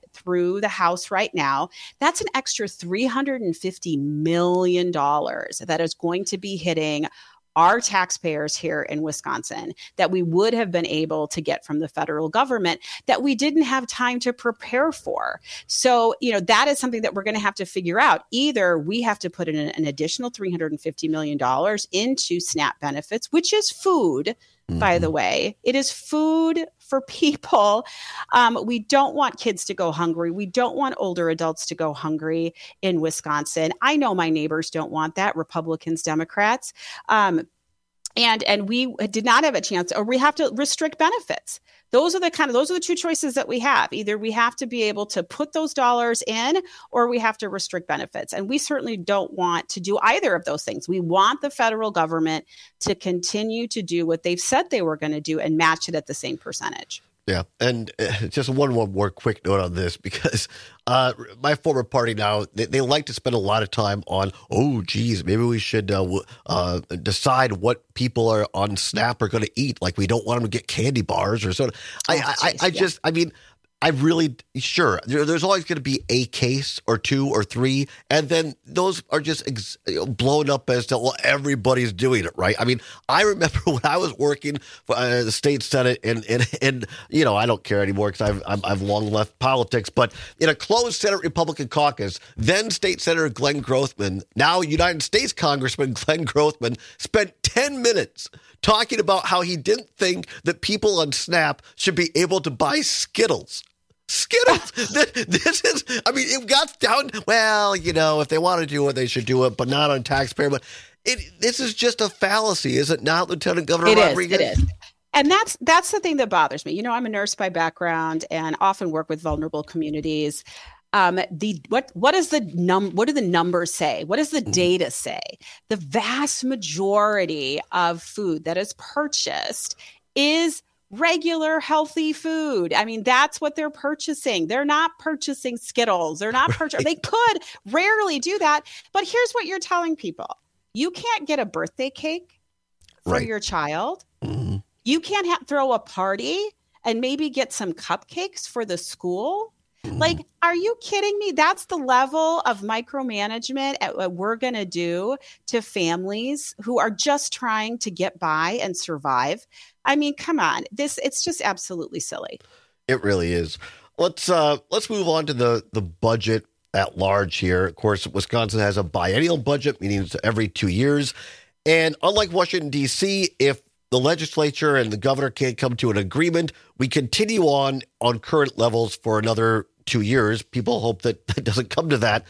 through the House right now, that's an extra three hundred fifty million dollars that is going to be hitting our taxpayers here in Wisconsin that we would have been able to get from the federal government that we didn't have time to prepare for. So, you know, that is something that we're going to have to figure out. Either we have to put in an additional three hundred fifty million dollars into SNAP benefits, which is food, mm-hmm. by the way. It is food for people. Um, we don't want kids to go hungry. We don't want older adults to go hungry in Wisconsin. I know my neighbors don't want that, Republicans, Democrats. Um, and and we did not have a chance, or we have to restrict benefits. Those are the kind of, those are the two choices that we have. Either we have to be able to put those dollars in, or we have to restrict benefits. And we certainly don't want to do either of those things. We want the federal government to continue to do what they've said they were going to do and match it at the same percentage. Yeah. And uh, just one, one more quick note on this, because uh, my former party now, they, they like to spend a lot of time on, oh, geez, maybe we should uh, uh, decide what people are on SNAP are going to eat. Like, we don't want them to get candy bars or something. I, oh, I, I, I yeah. just, I mean, I really, sure, there, there's always going to be a case or two or three, and then those are just ex- blown up as to, well, everybody's doing it, right? I mean, I remember when I was working for uh, the state senate, and, and, and, you know, I don't care anymore because I've, I've, I've long left politics, but in a closed Senate Republican caucus, then State Senator Glenn Grothman, now United States Congressman Glenn Grothman, spent ten minutes talking about how he didn't think that people on SNAP should be able to buy Skittles. Skittles. This is, I mean, it got down, well, you know, if they want to do it, they should do it, but not on taxpayer. But it, this is just a fallacy, is it not, Lieutenant Governor It Rodriguez? is, it is. And that's that's the thing that bothers me. You know, I'm a nurse by background and often work with vulnerable communities. Um, the what what is the num what do the numbers say? What does the data say? The vast majority of food that is purchased is regular healthy food. I mean, that's what they're purchasing. They're not purchasing Skittles. They're not purchasing. They could rarely do that. But here's what you're telling people. You can't get a birthday cake for Right. your child. Mm-hmm. You can't ha- throw a party and maybe get some cupcakes for the school. Like, are you kidding me? That's the level of micromanagement at what we're going to do to families who are just trying to get by and survive. I mean, come on. This it's just absolutely silly. It really is. Let's uh, let's move on to the, the budget at large here. Of course, Wisconsin has a biennial budget, meaning it's every two years. And unlike Washington, D C, if the legislature and the governor can't come to an agreement, we continue on on current levels for another two years. People hope that it doesn't come to that.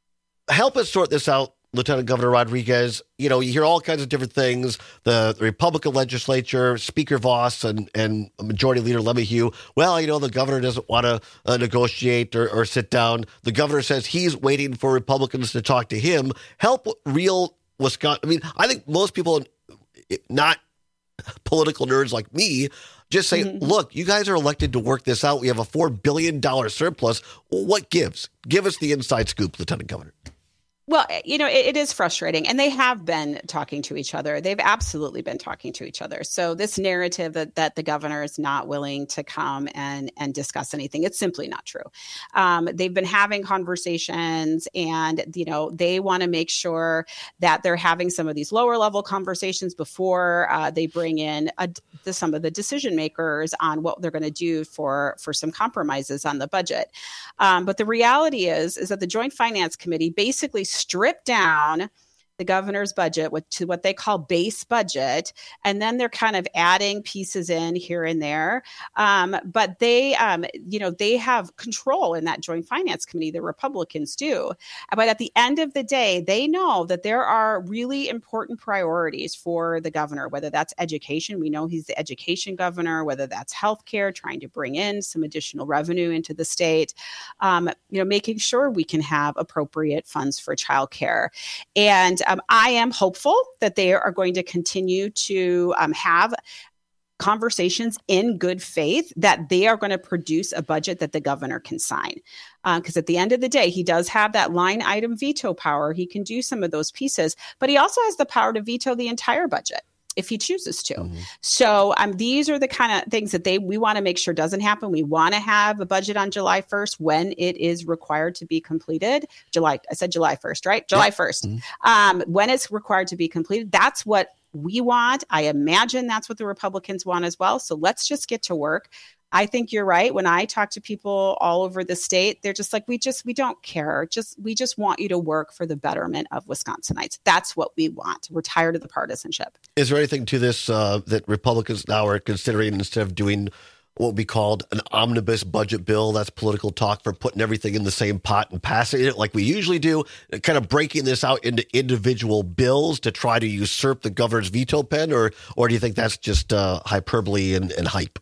Help us sort this out, Lieutenant Governor Rodriguez. You know, you hear all kinds of different things. The, the Republican legislature, Speaker Voss and, and Majority Leader LeMahieu, well, you know, the governor doesn't want to uh, negotiate or, or sit down. The governor says he's waiting for Republicans to talk to him. Help real Wisconsin. I mean, I think most people, not political nerds like me, just say, mm-hmm. look, you guys are elected to work this out. We have a four billion dollars surplus. What gives? Give us the inside scoop, Lieutenant Governor. Well, you know, it, it is frustrating, and they have been talking to each other. They've absolutely been talking to each other. So this narrative that, that the governor is not willing to come and, and discuss anything, it's simply not true. Um, they've been having conversations, and, you know, they want to make sure that they're having some of these lower level conversations before uh, they bring in a, the, some of the decision makers on what they're going to do for, for some compromises on the budget. Um, but the reality is, is that the Joint Finance Committee basically strip down the governor's budget with, to what they call base budget, and then they're kind of adding pieces in here and there. Um, but they, um, you know, they have control in that Joint Finance Committee. The Republicans do. But at the end of the day, they know that there are really important priorities for the governor, whether that's education. We know he's the education governor, whether that's healthcare, trying to bring in some additional revenue into the state, um, you know, making sure we can have appropriate funds for childcare. And Um, I am hopeful that they are going to continue to um, have conversations in good faith, that they are going to produce a budget that the governor can sign. Because uh, at the end of the day, he does have that line item veto power. He can do some of those pieces, but he also has the power to veto the entire budget. if he chooses to. Mm-hmm. So um, these are the kind of things that they we want to make sure doesn't happen. We want to have a budget on July first when it is required to be completed. July, I said July first, right? July first. Mm-hmm. Um, when it's required to be completed, that's what we want. I imagine that's what the Republicans want as well. So let's just get to work. I think you're right. When I talk to people all over the state, they're just like, we just, we don't care. Just, we just want you to work for the betterment of Wisconsinites. That's what we want. We're tired of the partisanship. Is there anything to this uh, that Republicans now are considering instead of doing what would be called an omnibus budget bill? That's political talk for putting everything in the same pot and passing it like we usually do, kind of breaking this out into individual bills to try to usurp the governor's veto pen? Or, or do you think that's just uh, hyperbole and, and hype?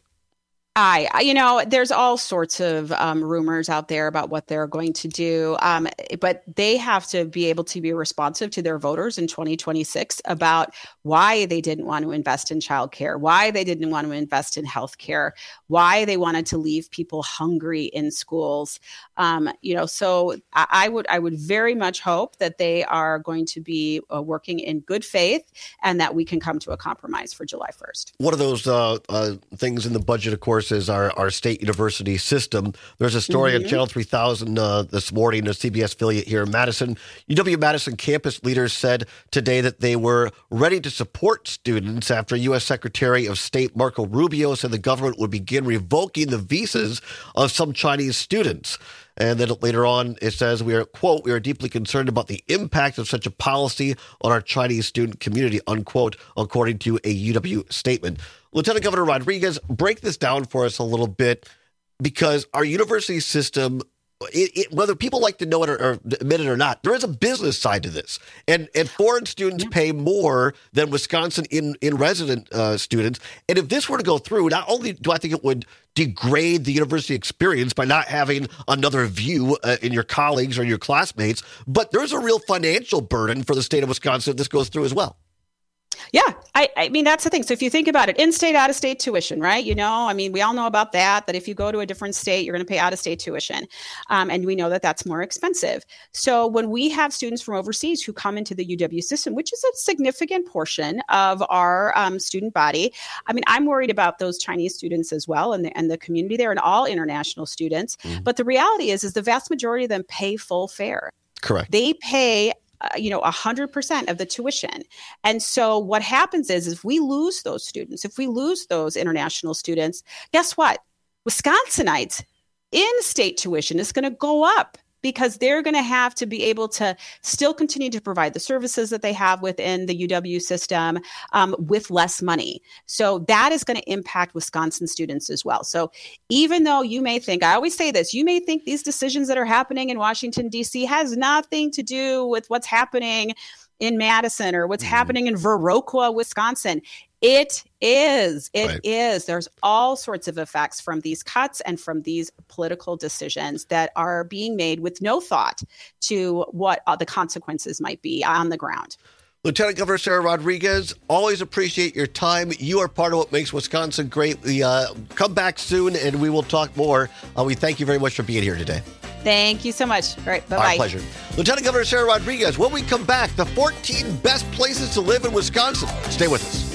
I, you know, there's all sorts of um, rumors out there about what they're going to do, um, but they have to be able to be responsive to their voters in twenty twenty-six about why they didn't want to invest in childcare, why they didn't want to invest in healthcare, why they wanted to leave people hungry in schools. Um, you know, so I, I would I would very much hope that they are going to be uh, working in good faith and that we can come to a compromise for July first. One of those uh, uh, things in the budget, of course, is our, our state university system. There's a story mm-hmm. on Channel three thousand uh, this morning, a C B S affiliate here in Madison. U W-Madison campus leaders said today that they were ready to support students after U S Secretary of State Marco Rubio said the government would begin revoking the visas of some Chinese students. And then later on, it says, we are, quote, we are deeply concerned about the impact of such a policy on our Chinese student community, unquote, according to a U W statement. Lieutenant Governor Rodriguez, break this down for us a little bit, because our university system, it, it, whether people like to know it or, or admit it or not, there is a business side to this. And and foreign students pay more than Wisconsin in, in resident uh, students. And if this were to go through, not only do I think it would degrade the university experience by not having another view uh, in your colleagues or your classmates, but there's a real financial burden for the state of Wisconsin if this goes through as well. Yeah, I, I mean, that's the thing. So if you think about it, in-state, out-of-state tuition, right? You know, I mean, we all know about that, that if you go to a different state, you're going to pay out-of-state tuition. Um, and we know that that's more expensive. So when we have students from overseas who come into the U W system, which is a significant portion of our um, student body, I mean, I'm worried about those Chinese students as well and the, and the community there and all international students. Mm-hmm. But the reality is, is the vast majority of them pay full fare. Correct. They pay Uh, you know, one hundred percent of the tuition. And so what happens is, if we lose those students, if we lose those international students, guess what? Wisconsinites in-state tuition is going to go up because they're going to have to be able to still continue to provide the services that they have within the U W system um, with less money. So that is going to impact Wisconsin students as well. So even though you may think, I always say this, you may think these decisions that are happening in Washington, D C has nothing to do with what's happening in Madison or what's mm-hmm. happening in Viroqua, Wisconsin. It is. It right. is. There's all sorts of effects from these cuts and from these political decisions that are being made with no thought to what uh, the consequences might be on the ground. Lieutenant Governor Sarah Rodriguez, always appreciate your time. You are part of what makes Wisconsin great. We uh, come back soon and we will talk more. Uh, we thank you very much for being here today. Thank you so much. All right, bye-bye. Our pleasure. Lieutenant Governor Sarah Rodriguez, when we come back, the fourteen best places to live in Wisconsin. Stay with us.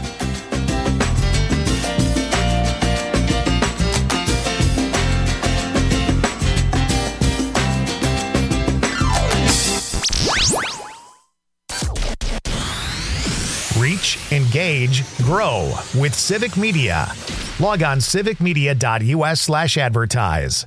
Reach, engage, grow with Civic Media. Log on civicmedia.us slash advertise.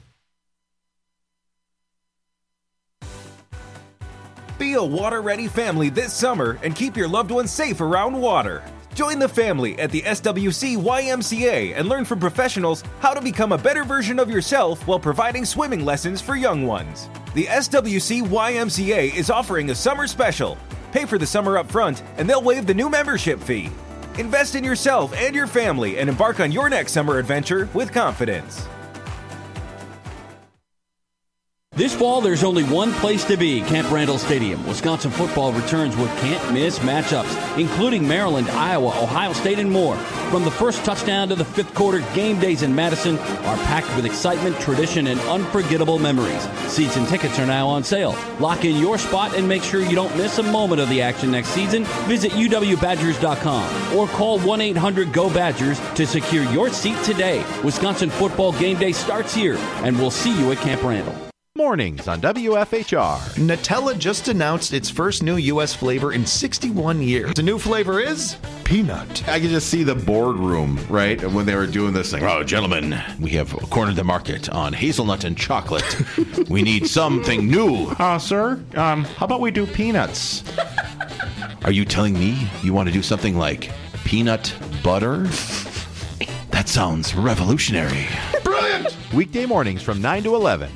Be a water-ready family this summer and keep your loved ones safe around water. Join the family at the S W C Y M C A and learn from professionals how to become a better version of yourself while providing swimming lessons for young ones. The S W C Y M C A is offering a summer special. Pay for the summer up front, and they'll waive the new membership fee. Invest in yourself and your family and embark on your next summer adventure with confidence. This fall, there's only one place to be, Camp Randall Stadium. Wisconsin football returns with can't-miss matchups, including Maryland, Iowa, Ohio State, and more. From the first touchdown to the fifth quarter, game days in Madison are packed with excitement, tradition, and unforgettable memories. Seats and tickets are now on sale. Lock in your spot and make sure you don't miss a moment of the action next season. Visit U W Badgers dot com or call one eight hundred go Badgers to secure your seat today. Wisconsin football game day starts here, and we'll see you at Camp Randall. Mornings on W F H R. Nutella just announced its first new U S flavor in sixty-one years. The new flavor is peanut. I can just see the boardroom, right, when they were doing this thing. Oh, gentlemen, we have cornered the market on hazelnut and chocolate. We need something new. Uh, sir, um, how about we do peanuts? Are you telling me you want to do something like peanut butter? That sounds revolutionary. Brilliant! Weekday mornings from nine to eleven.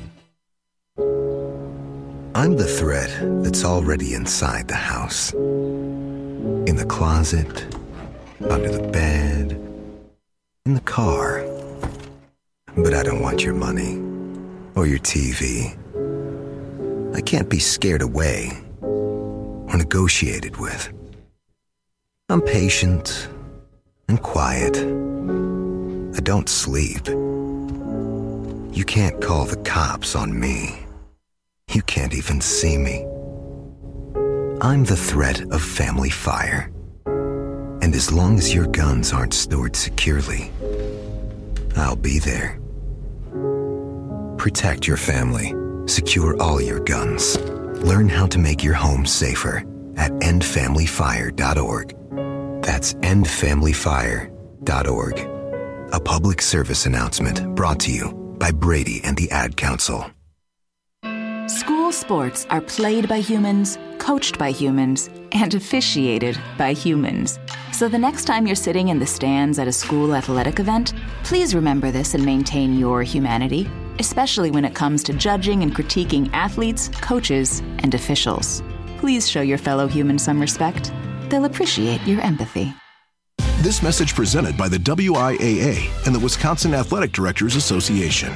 I'm the thread that's already inside the house. In the closet, under the bed, in the car. But I don't want your money or your T V. I can't be scared away or negotiated with. I'm patient and quiet. I don't sleep. You can't call the cops on me. You can't even see me. I'm the threat of family fire. And as long as your guns aren't stored securely, I'll be there. Protect your family. Secure all your guns. Learn how to make your home safer at end family fire dot org. That's end family fire dot org. A public service announcement brought to you by Brady and the Ad Council. School sports are played by humans, coached by humans, and officiated by humans. So the next time you're sitting in the stands at a school athletic event, please remember this and maintain your humanity, especially when it comes to judging and critiquing athletes, coaches, and officials. Please show your fellow humans some respect. They'll appreciate your empathy. This message presented by the W I A A and the Wisconsin Athletic Directors Association.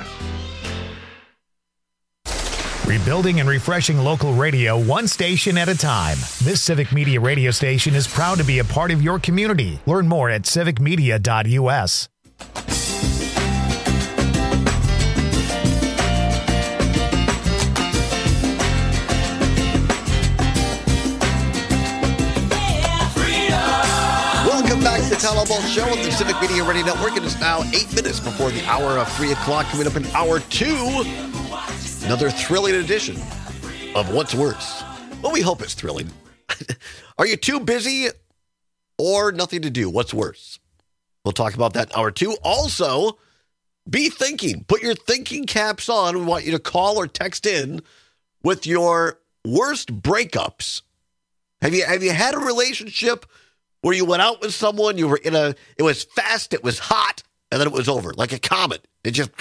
Rebuilding and refreshing local radio one station at a time. This Civic Media radio station is proud to be a part of your community. Learn more at civic media dot U S. Welcome back to the Town Hall Ball Show on the Civic Media Radio Network. It is now eight minutes before the hour of three o'clock. Coming up in hour two, another thrilling edition of What's Worse. Well, we hope it's thrilling. Are you too busy or nothing to do? What's worse? We'll talk about that in hour two. Also, be thinking. Put your thinking caps on. We want you to call or text in with your worst breakups. Have you have you had a relationship where you went out with someone, you were in a, it was fast, it was hot, and then it was over, like a comet. It just,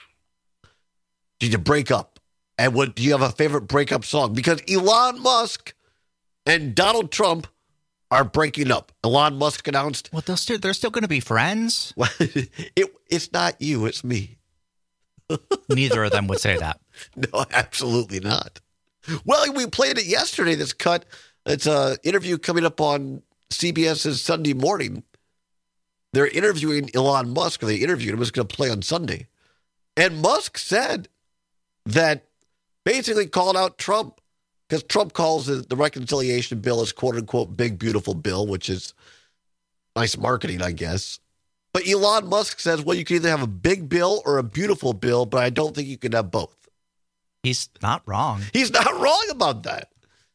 did you break up? And what, do you have a favorite breakup song? Because Elon Musk and Donald Trump are breaking up. Elon Musk announced. Well, they're still, they're still going to be friends. it, it's not you, it's me. Neither of them would say that. No, absolutely not. Well, we played it yesterday, this cut. It's an interview coming up on CBS's Sunday Morning. They're interviewing Elon Musk, or they interviewed him. It was going to play on Sunday. And Musk said that basically called out Trump, because Trump calls the, the reconciliation bill as quote-unquote big, beautiful bill, which is nice marketing, I guess. But Elon Musk says, well, you can either have a big bill or a beautiful bill, but I don't think you can have both. He's not wrong. He's not wrong about that.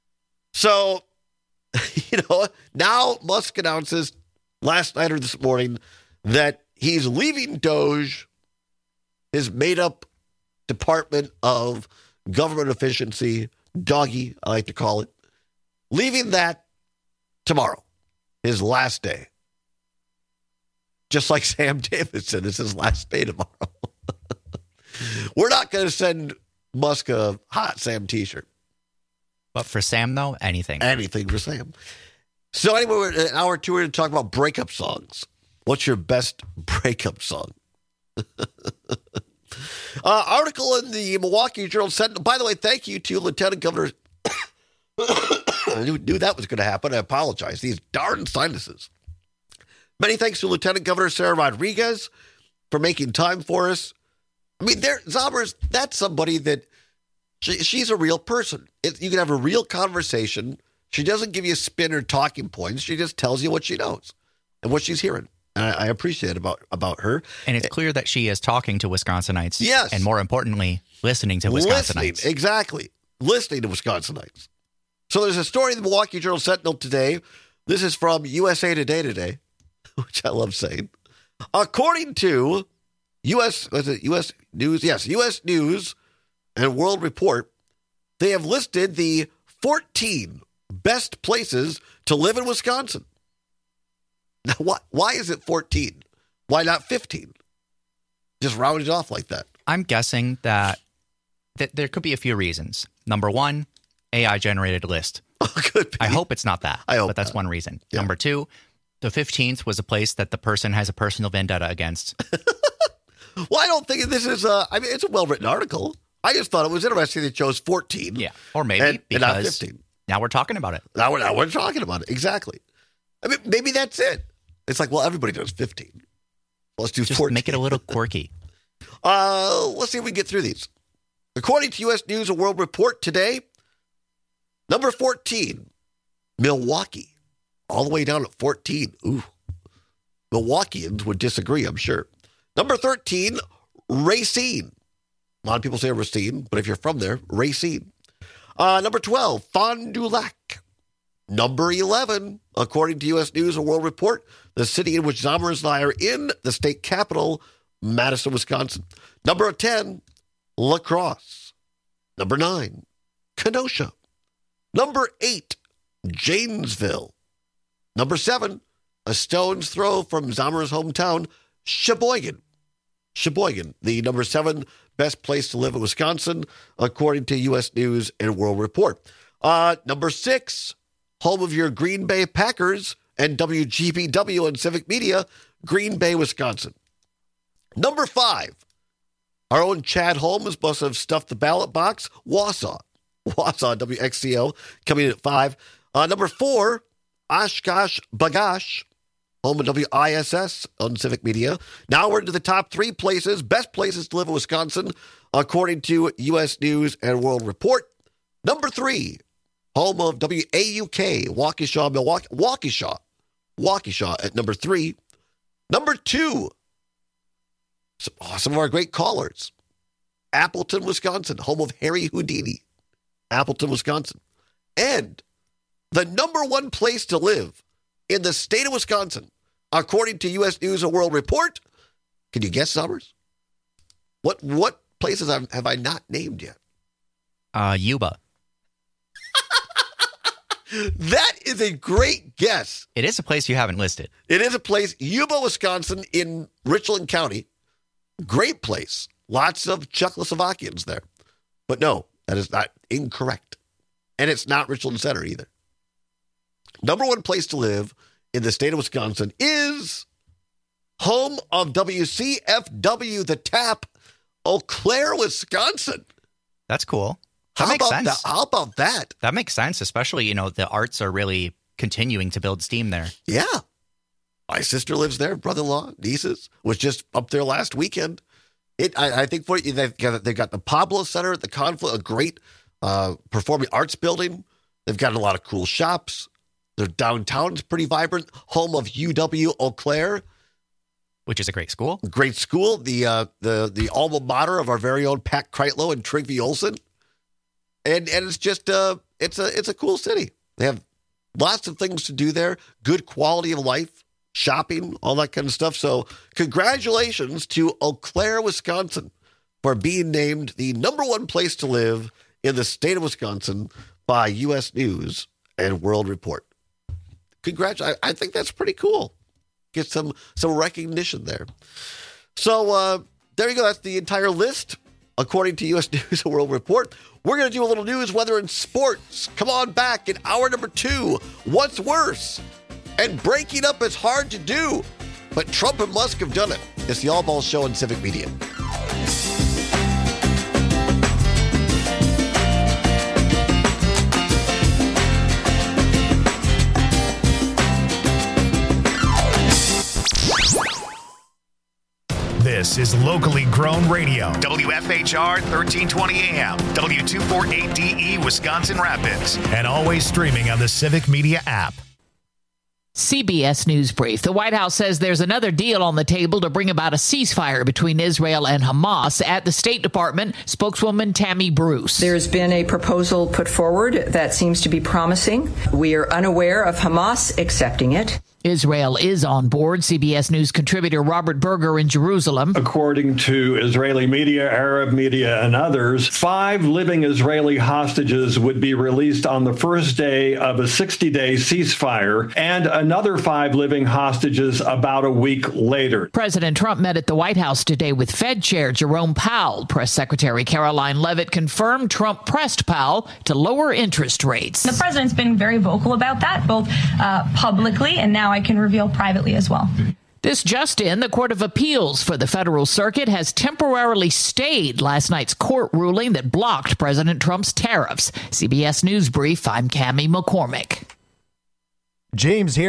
So, you know, now Musk announces last night or this morning that he's leaving Doge, his made-up Department of Government Efficiency, Doggy, I like to call it, leaving that tomorrow, his last day. Just like Sam Davidson, it's his last day tomorrow. We're not going to send Musk a Hot Sam t-shirt. But for Sam, though, anything. Anything for Sam. So anyway, we're in hour two, we're going to talk about breakup songs. What's your best breakup song? Uh, article in the Milwaukee Journal Sentinel. By the way, thank you to Lieutenant Governor. I knew, knew that was going to happen. I apologize. These darn sinuses. Many thanks to Lieutenant Governor Sarah Rodriguez for making time for us. I mean, there, Zombers, that's somebody that she, she's a real person. It, you can have a real conversation. She doesn't give you spin or talking points. She just tells you what she knows and what she's hearing. And I, I appreciate about, about her. And it's clear that she is talking to Wisconsinites. Yes. And more importantly, listening to Wisconsinites. Listening, exactly. Listening to Wisconsinites. So there's a story in the Milwaukee Journal Sentinel today. This is from U S A Today today, which I love saying. According to U S, was it U S News? Yes, U S News and World Report, they have listed the fourteen best places to live in Wisconsin. Now, why, why is it fourteen? Why not fifteen? Just round it off like that. I'm guessing that, that there could be a few reasons. Number one, A I-generated list. Could be. I hope it's not that, I hope but that's not. one reason. Yeah. Number two, the fifteenth was a place that the person has a personal vendetta against. Well, I don't think this is a, I mean, it's a well-written article. I just thought it was interesting they chose fourteen. Yeah, or maybe and, because and not fifteen. Now we're talking about it. Now we're, now we're talking about it. Exactly. I mean, maybe that's it. It's like, well, everybody does fifteen. Let's do Just fourteen. make it a little quirky. uh, let's see if we can get through these. According to U S News and World Report today, number fourteen, Milwaukee. All the way down at fourteen. Ooh. Milwaukeeans would disagree, I'm sure. Number thirteen, Racine. A lot of people say Racine, but if you're from there, Racine. Uh, number twelve, Fond du Lac. Number eleven, according to U S News and World Report, the city in which Zombers and I are in, the state capital, Madison, Wisconsin. Number ten, La Crosse. Number nine, Kenosha. Number eight, Janesville. Number seven, a stone's throw from Zombers' hometown, Sheboygan. Sheboygan, the number seven best place to live in Wisconsin, according to U S News and World Report. Uh, number six, home of your Green Bay Packers and W G B W and Civic Media, Green Bay, Wisconsin. Number five, our own Chad Holmes must have stuffed the ballot box, Wausau. Wausau, W X C O, coming in at five. Uh, number four, Oshkosh B'gosh, home of W I S S on Civic Media. Now we're into the top three places, best places to live in Wisconsin, according to U S News and World Report. Number three, home of W A U K, Waukesha, Milwaukee, Waukesha, Waukesha at number three. Number two, some, oh, some of our great callers, Appleton, Wisconsin, home of Harry Houdini, Appleton, Wisconsin. And the number one place to live in the state of Wisconsin, according to U S News and World Report. Can you guess, Summers? What what places have, have I not named yet? Uh, Yuba. That is a great guess. It is a place you haven't listed. It is a place, Yuba, Wisconsin, in Richland County. Great place. Lots of Czechoslovakians there. But no, that is not incorrect. And it's not Richland Center either. Number one place to live in the state of Wisconsin is home of W C F W, The Tap, Eau Claire, Wisconsin. That's cool. That How makes about sense. that? How about that? That makes sense, especially, you know, the arts are really continuing to build steam there. Yeah. My sister lives there, brother-in-law, nieces, was just up there last weekend. It, I, I think for they've got, they've got the Pablo Center at the Confluence, a great uh, performing arts building. They've got a lot of cool shops. Their downtown is pretty vibrant. Home of U W Eau Claire, which is a great school. Great school. The uh, the the alma mater of our very own Pat Kreitlow and Trygve Olsen. And and it's just uh it's a it's a cool city. They have lots of things to do there. Good quality of life, shopping, all that kind of stuff. So congratulations to Eau Claire, Wisconsin, for being named the number one place to live in the state of Wisconsin by U S News and World Report. Congratulations. I, I think that's pretty cool. Get some some recognition there. So uh, there you go. That's the entire list, according to U S News and World Report. We're going to do a little news, weather, and sports. Come on back in hour number two. What's worse? And breaking up is hard to do, but Trump and Musk have done it. It's the All Balls Show on Civic Media. This is locally grown radio. W F H R thirteen twenty A M, W two forty-eight D E, Wisconsin Rapids, and always streaming on the Civic Media app. C B S News Brief. The White House says there's another deal on the table to bring about a ceasefire between Israel and Hamas. At the State Department, spokeswoman Tammy Bruce. There's been a proposal put forward that seems to be promising. We are unaware of Hamas accepting it. Israel is on board. C B S News contributor Robert Berger in Jerusalem. According to Israeli media, Arab media, and others, five living Israeli hostages would be released on the first day of a sixty-day ceasefire, and another five living hostages about a week later. President Trump met at the White House today with Fed Chair Jerome Powell. Press Secretary Caroline Leavitt confirmed Trump pressed Powell to lower interest rates. The president's been very vocal about that, both uh, publicly and now I can reveal privately as well. This just in, the Court of Appeals for the Federal Circuit has temporarily stayed last night's court ruling that blocked President Trump's tariffs. C B S News Brief, I'm Cammie McCormick. James here.